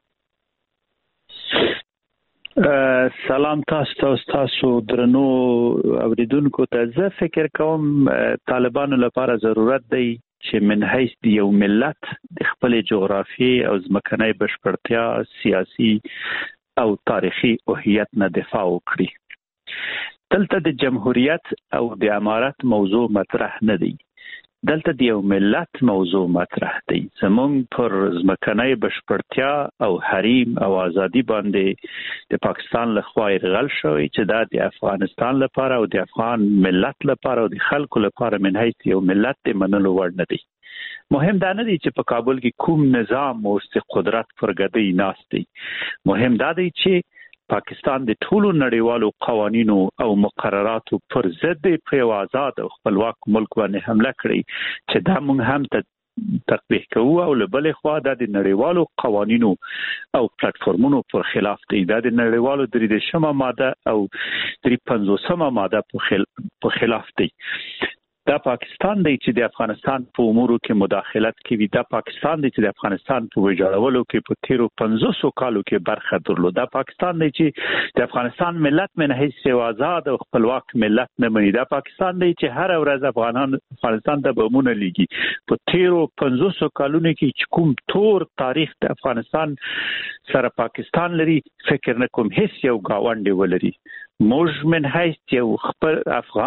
سلام تاسو درنو اوریدونکو ته. زه فکر کوم طالبانو لپاره ضرورت دی چې من حیث یو ملت د خپل جغرافي او ځمکنۍ بشپړتیا سیاسي او تاریخي هویت نه دفاع وکړي. دلته د جمهوریت او د امارت موضوع مطرح نه دی، دلته د یو ملت موضوع مطرح دی. زمونږ پر ځمکنۍ بشپړتیا او حریم او ازادي باندې د پاکستان لخوا یرغل شوی چې دا د افغانستان لپاره او د افغان ملت لپاره او د خلکو لپاره من حیث یو ملت د منلو وړ نه دی. مهم دا نه دی چې په کابل کې کوم نظام او قدرت پر ګدۍ ناست دی. مهم دا دی چې پاکستان د ټولو نړیوالو قوانینو او مقرراتو پر ضد په یو آزاد او خپلواک ملک باندې حمله کړې چې دا موږ هم تطبیق کوو او له بلې خوا دا د نړیوالو قوانینو او پلیټفارمونو پر خلاف دی. دا د نړیوالو 33 ماده او 53 ماده په خلاف دی. دا پاکستان دی چې د افغانستان په امورو کې مداخلت کوي. دا پاکستان دی چې د افغانستان په ویجاړولو کې په تیرو 500 کالو کې برخه درلوده. دا پاکستان دی چې د افغانستان ملت من حیث یو آزاد او خپلواک ملت نه مني. دا پاکستان دی چې هر ورځ افغانستان ته بمونه لګي. په تیرو 500 کالونو کې کوم تور تاریخ د افغانستان سره پاکستان لري فکر نه کوم هیڅ یو گاونډي ولري. موږ من حیث یو خپل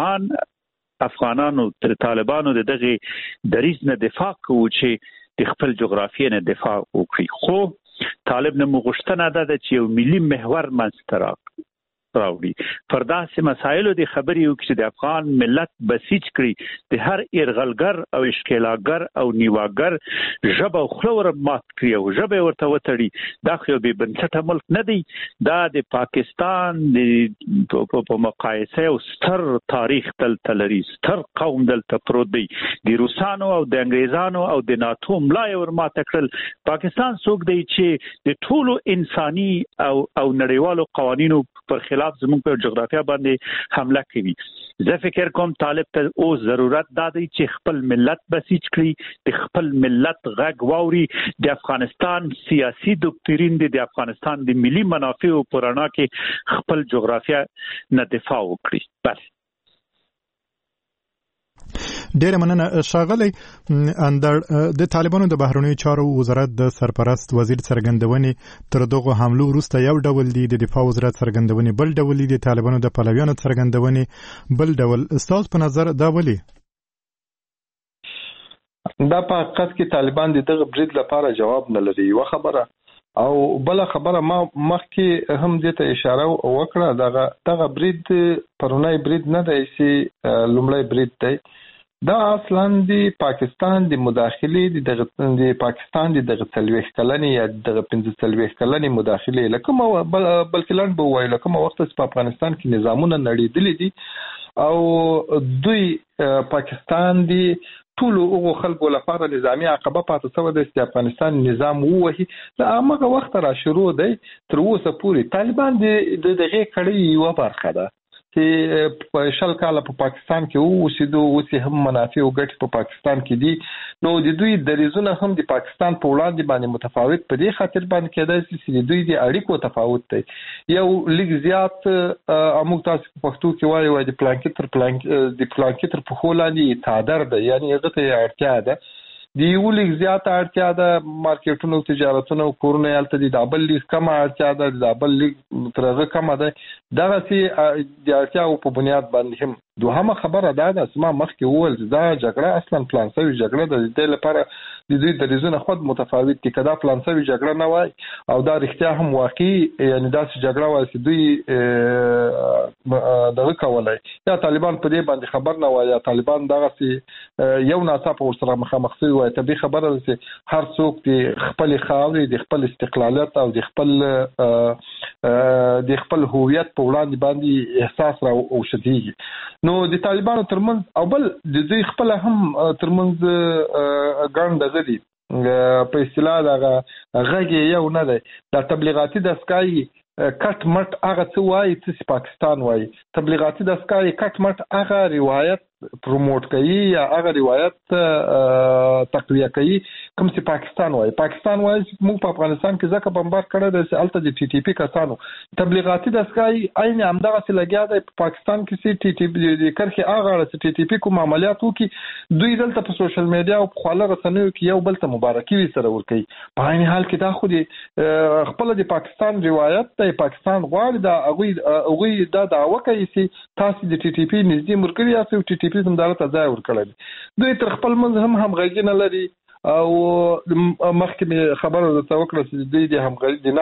افغانانو تر طالبانو دغه دریځ نه دفاع کوو چې د خپل جغرافیې نه دفاع وکړي. خو طالب نه مغشتنه ده چې یو ملي محور منځ راوړي. پر داسې مسایلو د خبرې وکړي چې د افغان ملت بسیج کړي، د هر یرغلګر او اشکالاګر او نیواګر ژبه او خوله ور مات کړي او ژبه ورته وتړي. دا خو به بنسټه ملک نه دی. دا د پاکستان په مقایسه او ستر تاریخ دلته لري، ستر قوم دلته پروت دی. د روسانو او د انګریزانو او د ناتو ملای ور مات کړل. پاکستان څوک دی چې د ټولو انساني او نړیوالو قوانینو پر خلاف زموږ په جغرافیه باندې حمله کوي. زه فکر کوم طالب ته او ضرورت دا دی چې خپل ملت بسیج کړي، د خپل ملت غږ واوري. د افغانستان سیاسي دوکترین د افغانستان د ملي منافعو په رڼا کې خپل جغرافیه نه دفاع وکړي. بس ډیره مننه ښاغلی اندر. د طالبانو د بهرنیو چارو وزارت د سرپرست وزیر څرګندونې تر دغه حملو وروسته یو ډول دي، د دفاع وزارت څرګندونې بل ډول دي، د طالبانو د پلویانو څرګندونې بل ډول. ستاسو په نظر دا ولې؟ دا په حقیقت کې طالبان دغه برید لپاره جواب نه لري. یو خبره او بل خبره ما مخکې هم دې ته اشاره وکړه. دغه برید پرونی برید نه دی چې لومړی برید دی. دا اصلا د پاکستان د مداخلې د پاکستان د 40 کلنې یا د 45 کلنې مداخلې لکه بلکې لاند به وایي لکه وخت په افغانستان کې نظامونه نړیدلې دي او دوی پاکستان دی ټولو هغو خلکو لپاره نظامی عقبه پاتې شوی دی چې افغانستان نظام ووهي. له هغه وخت را شروع دی تر اوسه پورې طالبان د دغه کړۍ یو برخه ده. چې په 20 کال په پاکستان کې اوسېدو، اوس هم منافع او ګټې په پاکستان کې دي. نو د دوی دریځونه هم د پاکستان په وړاندې باندې متفاوت په دې خاطر باندې کېدای شي چې دوی د اړیکو تفاوت دی. یو لږ زیات موږ تاسو په پښتو کې وایو د پلانکې تر پښو لاندې څادر ده، یعنی هغه ته اړتیا ده. د یو لږ زیاته اړتیا ده مارکیټونو، تجارتونو، کورونه یالته دي، د بل لږ کمه اړتیا ده، د بل لږ تر هغه کمه ده. دغسې د اړتیاو په بنیاد باندې هم دوهمه خبره دا ده چې ما مخکې وویل چې دا جګړه اصلا پلان شوې جګړه ده. د دې لپاره د دوی دریځونه خود متفاوت دي. که دا پلان شوې جګړه نه وای او دا رښتیا هم واقعي یعنی داسې جګړه وای چې دوی دغه کولای، یا طالبان په دې باندې خبر نه وای، یا طالبان دغسې یو ناڅاپه ورسره مخامخ شوي وای، طبیعي خبره ده چې هر څوک د خپلې خاورې، د خپل استقلالیت او د خپل هویت په وړاندې باندې احساس را اوشديږي. نو د طالبانو ترمنځ او بل د دوی خپل هم ترمنځ ګڼ دغه دي، په اصطلاح دغه غږ یو نه دی. دا تبلیغاتي دستګاه کټ مټ هغه څه وایي چې پاکستان وایي. تبلیغاتي دستګاه کټ مټ هغه روایت پروموټ کوي یا هغه روایت تقویه کوي کوم چې پاکستان وایي. پاکستان وایي چې موږ په افغانستان کې ځکه بمبار کړی دی چې هلته د ټي ټي پي کسانو تبلیغاتي دستګاه عین همدغسې لګیا دی په پاکستان کې چې ټي ټي پي د کرښې هغه اړه چې ټي ټي پي کوم عملیات وکړي، دوی دلته په سوشل میډیا او په خواله رسنیو کې یو بل ته مبارکي سره ورکوي. په عین حال کې دا خو د خپله د پاکستان روایت دی. پاکستان غواړي دا هغوی دا دعوه کوي چې تاسې د ټي ټي پي نږدې ملګري یاست او ټي ټي پي زموږ ته ځای ورکړی دی. دوی تر خپل منځ هم همغږي نه لري او مخکې مې خبره درته وکړه چې دوی د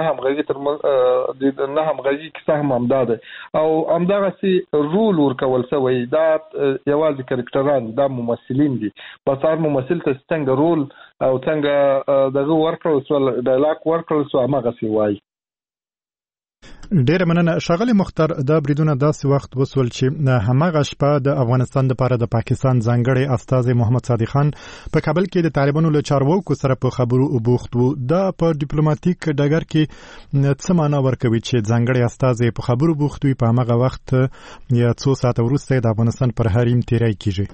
نه همغږي کیسه هم همدا ده او همدغسې رول ورکول شوی. دا یوازې کرکټران، دا ممثلین دي، بس هر ممثل ته څنګه رول او څنګه دغه ورکړل شو، ډایلاګ ورکړل شو، همغسې وایي. ډیره مننه ښاغلی مختار. دا بریدونه داسې وخت وسول چې هماغه شپه د افغانستان لپاره د پاکستان ځانګړی استازی محمد صادق خان په کابل کې د طالبانو له چارواکو سره په خبرو بوخت وو. دا په ډیپلوماټیک ډګر کې څه معنا ورکوي چې ځانګړی استازی په خبرو بوخت وي، په هماغه وخت یا څو ساعته وروسته د افغانستان پر حریم تیری کیږي؟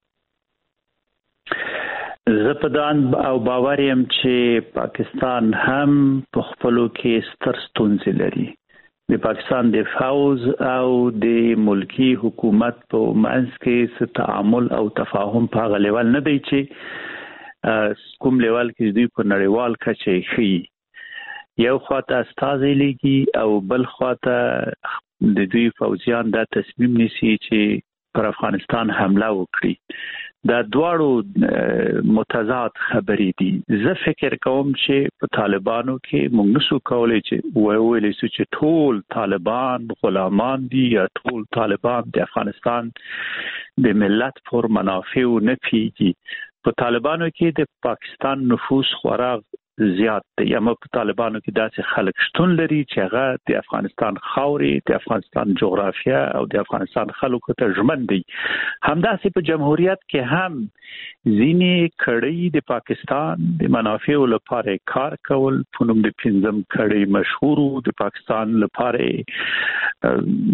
زه په دان او باور یم چې پاکستان هم په خپلو کې ستر ستونزې لري. د پاکستان د فوز او د ملکی حکومت په منځ کې څه تعامل او تفاهم په هغه لیول نه دی چې کوم لیول کې دوی په نړیوال کچه ښیي. یو خواته استازی لګي او بل خواته د دوی فوجیان دا تصمیم نیسي چې پر افغانستان حمله وکړي. دا دواړو متضاد خبرې دي. زه فکر کوم چې په طالبانو کې موږ نشو کولی چې وویلی شو چې ټول طالبان غلامان دي یا ټول طالبان د افغانستان د ملت پر منافعو نه پیږي. په طالبانو کې د پاکستان نفوس خورا زیات دی، یا په طالبانو کې داسې خلک شتون لري چې هغه د افغانستان خاورې، د افغانستان جغرافیه او د افغانستان خلکو ته ژمن دي. همداسې په جمهوریت کې هم ځینې کړۍ د پاکستان د منافعو لپاره کار کول، په نوم د 5م کړۍ مشهورو د پاکستان لپاره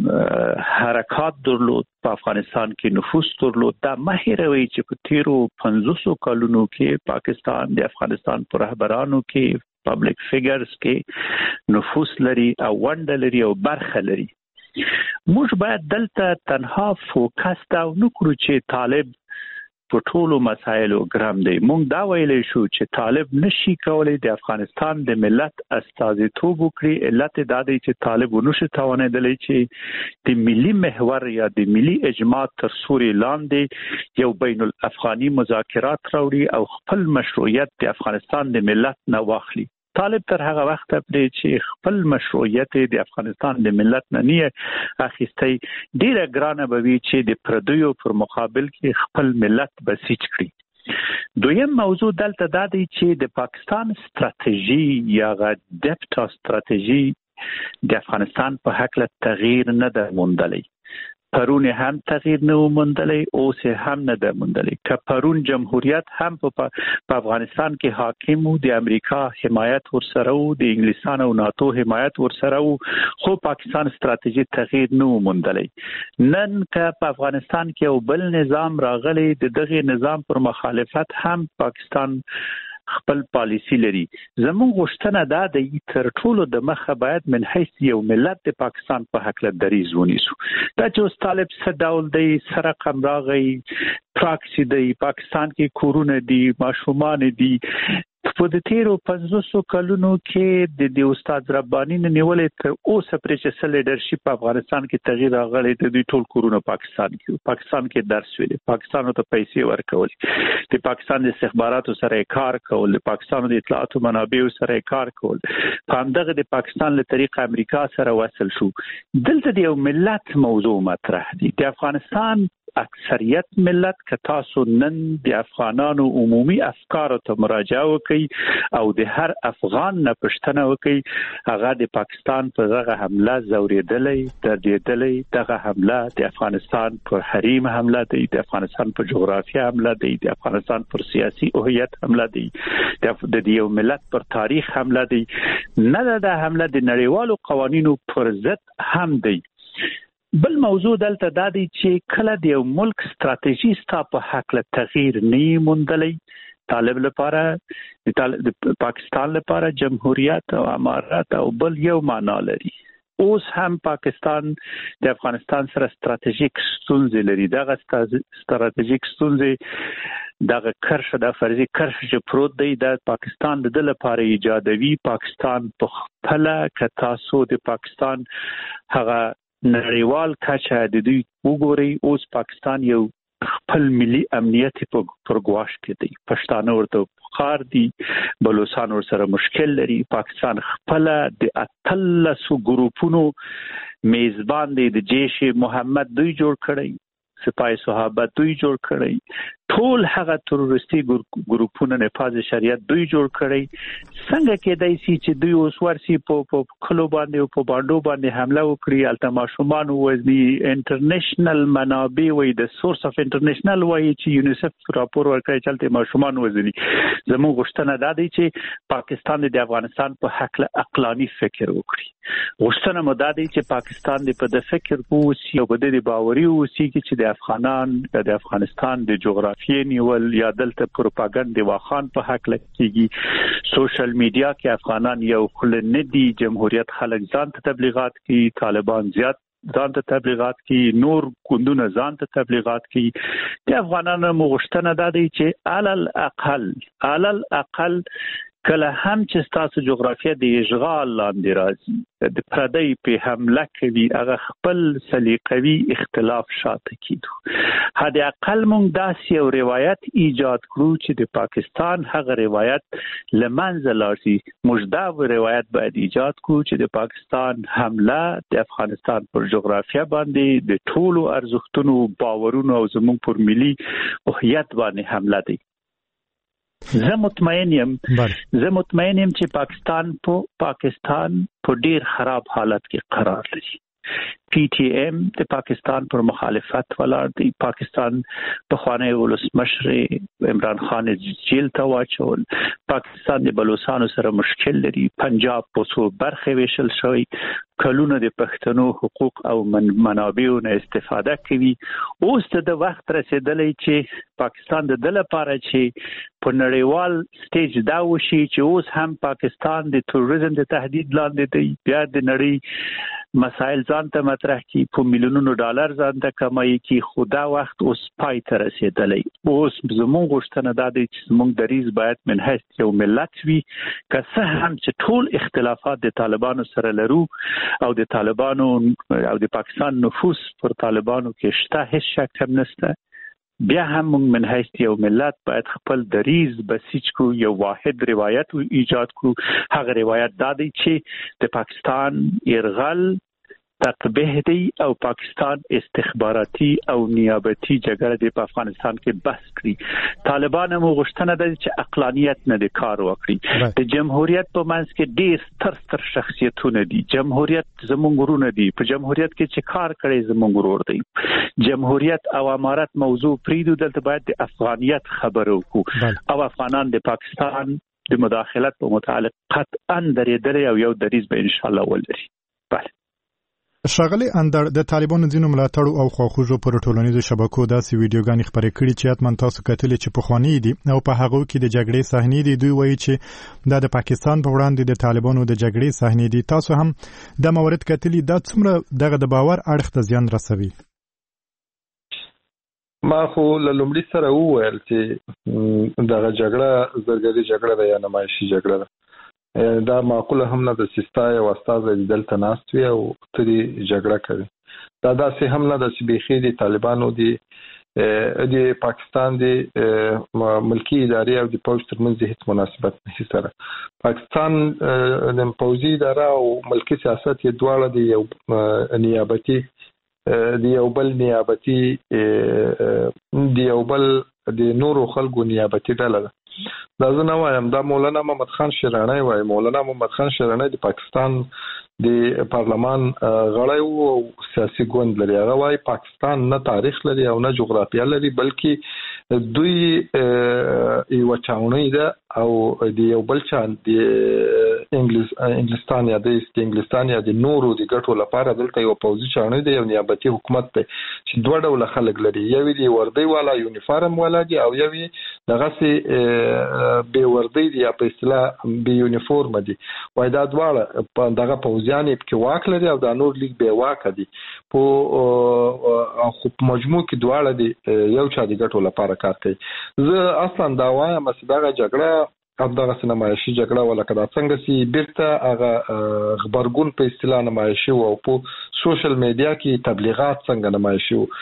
حرکات درلود، په افغانستان کې نفوذ درلود. دا مه هېروئ چې په تیرو 50 کلونو کې پاکستان د افغانستان پر رهبرانو کې، پبلک فیګرز کې نفوذ لري او ونډه لري او برخه لري. موږ باید دلته تنها فوکس دا ونه کړو چې طالب په ټولو مسایلو ګرم دی. موږ دا ویلی شو چې طالب نشي کولی د افغانستان د ملت استازیتوب وکړي. علت دا دی چې طالب ونشي توانېدلی چې د ملي محور یا د ملي اجماع تر سوري لاندې یو بین الافغاني مذاکرات راوړي او خپل مشروعیت د افغانستان د ملت نه واخلي. طالب تر هغه وخت پرې چې خپل مشروعیت د افغانستان د ملت نه نه اخیستی، ډیره ګرانه به وي چې د پردیو پر مقابل کې خپل ملت بسیج کړي. دویم موضوع دلته دا دی چې د پاکستان ستراتیژي یا ډیپټا ستراتیژي د افغانستان په حق له تغییر نه ده موندلی. پرون هم تغییر نه وموندلی، اوس هم نه ده موندلی. که پرون جمهوریت هم په افغانستان کې حاکم وو، د امریکا حمایت ورسره وو، د انګلیسانو او ناتو حمایت ورسره وو، خو پاکستان ستراتیژي تغییر نه وموندلی. نن که په افغانستان کې یو بل نظام راغلی، د دغه نظام پر مخالفت هم پاکستان خپل پالیسی لري. زموږ غوښتنه دا ده تر ټولو د مخه باید من حیث یو ملت د پاکستان په حق له دریز ونیسو. دا چې اوس طالب څه ډول دی، څه رقم راغی، پراکسي دی، پاکستان کې کورونه دي، ماشومان دي. په د تیرو 500 کلونو کې د استاد رباني نه نیولې تر اوسه پرې چې څه لیډرشپ په افغانستان کې تغییر راغلی، د دوی ټول کورونه پاکستان کې درس ویلي، پاکستان ته پیسې ورکول، د پاکستان د استخباراتو سره کار کول، د پاکستان د اطلاعاتو منابعو سره کار کول، په همدغه د پاکستان له طریقه امریکا سره وصل شو. دلته د یو ملت موضوع مطرح دي. د افغانستان اکثریت ملت که تاسو نن د افغانانو عمومي افکارو ته مراجعه وکړئ او د هر افغان نه پوښتنه وکړئ، هغه د پاکستان په دغه حمله زوریدلی، دردیدلی. دغه حمله د افغانستان پر حریم حمله دی، د افغانستان پر جغرافیه حمله دی، د افغانستان پر سیاسي هویت حمله دی، د یو ملت پر تاریخ حمله دی. نه د حمله د نړیوالو قوانینو پر ضد هم دی. بل موضوع دلته دا دی چې کله د یو ملک ستراتیژي ستا په حق له تغییر نه موندلی، طالب لپاره د پاکستان لپاره جمهوریت او امارات او بل یو معنا لري. اوس هم پاکستان د افغانستان سره ستراتیژیک ستونزې لري. دغه ستراتیژیک ستونزې دغه کرښه د فرضي کرښه چې پروت دی د پاکستان د لپاره ایجادوي. پاکستان په خپل که تاسو د پاکستان هغه نړیوال کچه د دوی وګورئ، اوس پاکستان یو خپل ملي امنیت پر ګواښ کې دی. پښتانه ورته خار دي، بلوچستان ورسره مشکل لري. پاکستان خپل د 13 ګروپونو میزبان دی، د جیش محمد دوی جوړ کړی، سپاه صحابه دوی جوړ کړی، ټول هغه تروریستي ګروپونه نفاذ شریعت دوی جوړ کړی. څنګه کېدای شي چې دوی اوس ورسي په کلو باندې او په باندو باندې حمله وکړي؟ الته ماشومان وزني انټرنیشنل منابع وي، د سورس اف انټرنیشنل وایي چې یونیسف راپور ورکړي چې الته ماشومان وزني. زموږ غوښتنه دا دی چې پاکستان د افغانستان په حق له عقلاني فکر وکړي. غوښتنه مو دا دی چې پاکستان د په فکر ووسی او په دې باوري ووسی چې د افغانان د افغانستان د جغرافیې نیول یا دلته پروپاګاندا واخان په حق لکېږي. سوشل میډیا کې افغانان یو خل نه دي، جمهوریت خلک ځان ته تبلیغات کوي، طالبان زیات ځان ته تبلیغات کوي، نور ګوندونه ځان ته تبلیغات کوي. د افغانانو مغشتنه دا دی چې علل اقل کله هم چې تاسو جغرافیه د اشغال لاندې راځي، د پردی په حمله کوي، هغه خپل سلیقوي اختلاف شاته کیدو. حد اقل مونږ داسې یو روایت ایجاد کړو چې د پاکستان هغه روایت لمنځه لاړ شي. موږ دا روایت باید ایجاد کړو چې د پاکستان حمله د افغانستان پر جغرافیه باندې د ټولو ارزښتونو، باورونو او زموږ پر ملي هویت باندې حمله دی. زه مطمئن یم چې پاکستان په ډیر خراب حالت کې قرار لري. پی ټی ایم د پاکستان پر مخالفت ولاړ دی. پاکستان پخوانی ولسمشر عمران خان جیل ته واچول. پاکستان د بلوچستان سره مشکل لري. پنجاب په څو برخې ویشل شوی. کلونه د پښتنو حقوق او منابعو نه استفاده کوي. اوس د وخت رسیدلی چې پاکستان د لپاره چې په نړیوال سټیج دا وشي چې اوس هم پاکستان د تروریزم د تهدید لاندې دی. بیا د نړۍ مسائل ځان ته مطرح کی، په میلیونونو ډالر ځان ته کمایي کی. خدا وخت اوس پای ته رسیدلی. اوس زموږ غوښتنه دا دی چې زموږ دریز باید من حیث یو ملت وي، که څه هم چې ټول اختلافات د طالبانو سره لرو او د طالبانو او د پاکستان نفوذ پر طالبانو کې شته، هیڅ شک هم نشته. بیا هم موږ من حیث یو ملت باید خپل دریز بسیج کړو، یو واحد روایت ایجاد کړو. هغه روایت دا دی چې د پاکستان یرغل مستقبح دی او پاکستان استخباراتي او نیابتي جګړه د افغانستان کې بس کړی. طالبان هم غوښتنه ده چې عقلانیت نه د کار وکړي. د جمهوریت په منځ کې ډېر ستر شخصیتونه دي. جمهوریت زموږ ورونه دي. په جمهوریت کې چې کار کړي زموږ ورور دی. جمهوریت او امارت موضوع پریدو، دلته باید د افغانیت خبرو وکړو او افغانان د پاکستان د مداخلت په متعلق قطعا درېدلې او یو دریځ به ان شاء الله ولري. بله ښاغلی اندړ، د طالبانو ځینو ملاتړو او خواخوږو پر ټولنیزو شبکو داسې ویډیوګانې خپرې کړي چې حتما تاسو کتلې چې پخواني دي او په هغو کې د جګړې صحنې دي. دوی وایي چې دا د پاکستان په وړاندې د طالبانو د جګړې صحنې دي. تاسو هم دا مورد کتلي، دا څومره دغه د باور اړخ ته زیان رسوي؟ ما خو لومړی سره وویل چې دغه جګړه زرګري جګړه ده یا نمایشي جګړه ده. دا معقوله هم نه ده چې ستا یو استازی دلته ناست وي او ته دې جګړه کوي. دا داسې هم نه ده چې بیخي د طالبانو د پاکستان د ملکی ادارې او د پوځ ترمنځ هیڅ مناسبت نه سره. پاکستان د پوځي اداره او ملکی سیاست یې دواړه د یو نیابتي د یو بل نیابتي د یو بل د نورو خلکو نیابتي ډله ده. دا زه نه وایم، دا مولانا محمد خان شیرانی وایي. مولانا محمد خان شیرانی د پاکستان د پارلمان غړی وو او سیاسي ګوند لري. هغه وایي پاکستان نه تاریخ لري او نه جغرافیه لري، بلکې دوی یو چاونی ده او د یو بل چا د انګلستان یا د انګلستان یا د نورو د ګټو لپاره دلته یو پوځي چاونی دی، یو نیابتي حکومت دی چې دوه ډوله خلک لري. یو دی وردی والا یونیفارم والا دی او یو دغه سي بے وردی دی یا په اصطلاح بے یونیفورم دی. وای دا دواړه دغه پوځیان په واک لري او د نور لیگ بے واک دي. په خو مجموع کې دواړه دی یو چا د ګټو لپاره کار کوي. زه اصلا دا وایم چې دغه جګړه دغه نمایشي جګړه ولکه دا څنګه چې بیرته هغه خبرګون په اصطلاح نمایشي او په سوشل میډیا کې تبلیغات څنګه نمایشي وو.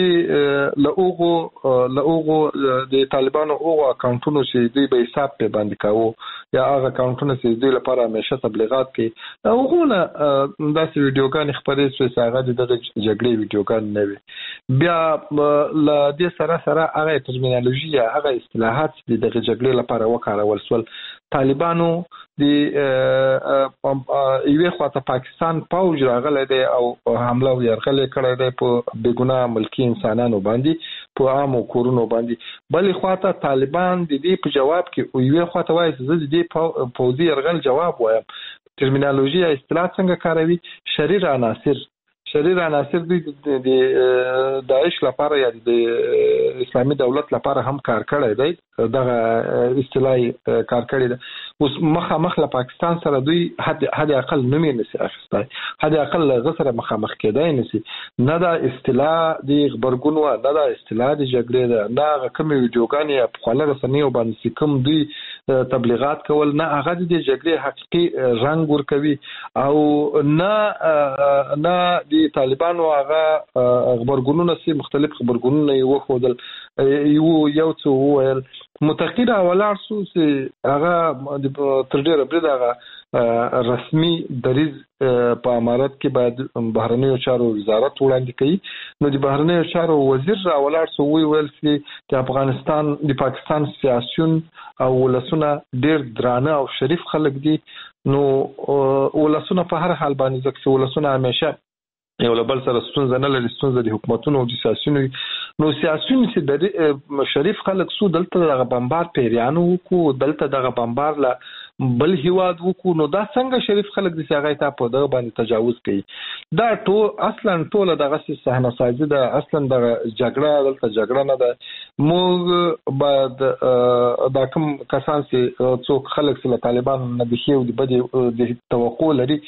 د لوغو د طالبانو او اکاونټونو چې دوی به حساب په باندې کاوه یا هغه اکاونټونه چې دوی لپاره همیشه تبلیغات کوي، هغه نه داسې ویډیوګان خبرې چې هغه د جګړې ویډیوګان نه وي. بیا ل دې سره هغه ترمینالوژي هغه اصطلاحات چې د جګړې لپاره وکارول سول. طالبانو د یوې خواته پاکستان پوج راغلی دی او حمله ورغلې کړې ده په بېګناه ملکی انسانانو باندې، په عامو کورونو باندې. بلې خواته طالبان د دې په جواب کې یوې خواته وایي چې زه د دې پوځي یرغل جواب وایم. ترمینالوژي یا اصطلاح څنګه کاروي؟ شریر عناصر دوی د داعش لپاره یا د اسلامي دولت لپاره هم کار کړی دی. دغه اصطلاح کار کړی ده. اوس مخامخ له پاکستان سره دوی حد اقل نومي نسی اخیستی، حد اقل غسر مخامخ کېدای نسی. نه دا اصطلاح د خبرګون و، نه دا اصطلاح د جګړې ده، نه هغه کومې ویډیوګانې په خواله رسنیو باندې کوم دوی تبلیغات کول، نه هغه د جګړې حقیقي رنګ ورکوي او نه د طالبانو هغه خبرګونونه سي مختلف خبرګونونه یې وښودل. یو څه وویل متقیده ولاړ سو چې هغه تر ډیره برید هغه رسمي دریز په امارت کې باید بهرنیو چارو وزارت وړاندې کوي. نو د بهرنیو چارو وزیر را ولاړ سو ویل چې د افغانستان د پاکستان سیاسيون او ولسونه ډیر درانه او شریف خلک دي. نو ولسونه په هر حال باندې ځکه ولسونه همیشه یو لبل سره ستونزه نه لري، ستونزه د حکومتونو او د سیاسيونو. نو سیاسيون چې د شریف خلک سو دلته دغه بمبار پیریانو وکړو، دلته دغه بمبار لا بل هیواد وکړو. نو دا څنګه شریف خلک د هغه ته په دغه باندې تجاوز کوي؟ دا ټول دغه صحنه سازي ده. اصلا دغه جګړه دلته جګړه نه ده. موږ باید دا کوم کسان چې څوک خلک چې طالبان نه د خيو د بده د توقع لري،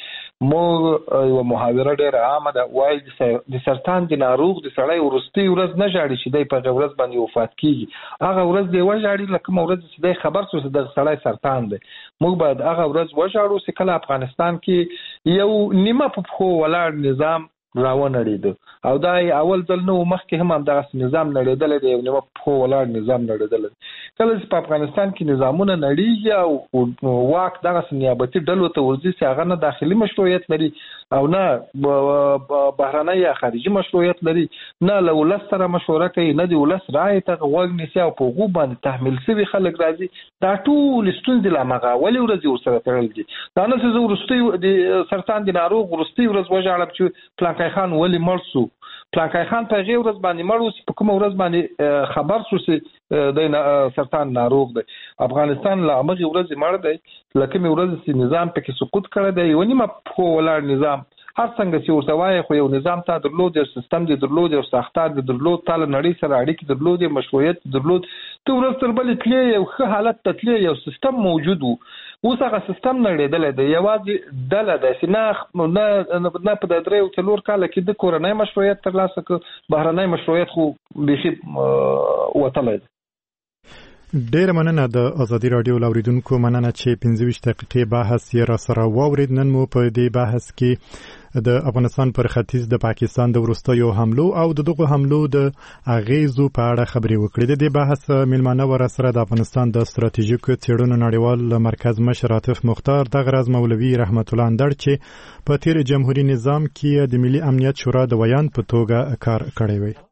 موږ یو محاوره ډیره عامه ده وایي د سرطان د ناروغ د سړی ورستي ورځ نه جاړي چې دی په ورځ باندې وفات کیږي، هغه ورځ دی وژاړي لکه ورځ چې دی خبر شو چې د سړی سرطان دی. موږ باید هغه ورځ وژاړو چې کله افغانستان کې یو نیمه په خو ولاړ نظام راونړېده او دا اول ځل نو مخکې هم دغه نظام نړېدل دی یو نیمه په ولاړ نظام نړېدل کله چې په افغانستان کې نظامونه نړیږي او واک دغه نیابتي ډلو ته ورځي چې هغه نه داخلي مشروعیت لري او نه بهرنی یا خارجي مشروعیت لري نه له ولس سره مشوره کوي نه د ولس رایې ته غوږ نیسي او په هغو باندې تحمیل شوي خلک راځي دا ټول ستونزې له همغه اولې ورځې ورسره تړل دي دا نه چې زه وروستۍ د سرطان د ناروغ وروستۍ ورځ وژاړم چې پلانکی خان ولې مړ شو پلانکی خان په هغې ورځ باندې مړ و په کومه ورځ باندې خبر شو چې د سرطان ناروغ دی افغانستان له همغې ورځې مړ دی له کومې ورځې چې نظام پکې سقوط کړی دی یو نیمه پښو ولاړ نظام هر څنګه چې ورته وایي خو یو نظام ته درلود یو سیستم دی درلود یو ساختار دی درلود تا له نړۍ سره اړیکې درلود مشروعیت درلود ته ورځ تر بلې تلې یو ښه حالت ته تلې یو سیستم موجود و اوس هغه سیستم نړېدلی دی یوازې ډله ده چې نه په د 3-4 کاله کې د کورنۍ مشروعیت ترلاسه کړ بهرنی مشروعیت خو بیخي وتلی دی ډیره مننه د ازادي رادیو لاوریدونکو مننه چې 15 دقیقې بحث یې را سره واورید نن مو په دې بحث کې د افغانستان پر ختیځ د پاکستان د وروستیو حملو او دغه حملو د اغیزو په اړه خبرې وکړې د دې بحث میلمانه ور سره د افغانستان د ستراتیژیک څېړنو نړیوال مرکز مشر عاطف مختار د غرض مولوي رحمت الله اندړ چې په تیر جمهوریت نظام کې د ملي امنیت شورا د ویان په توګه کار کړی وي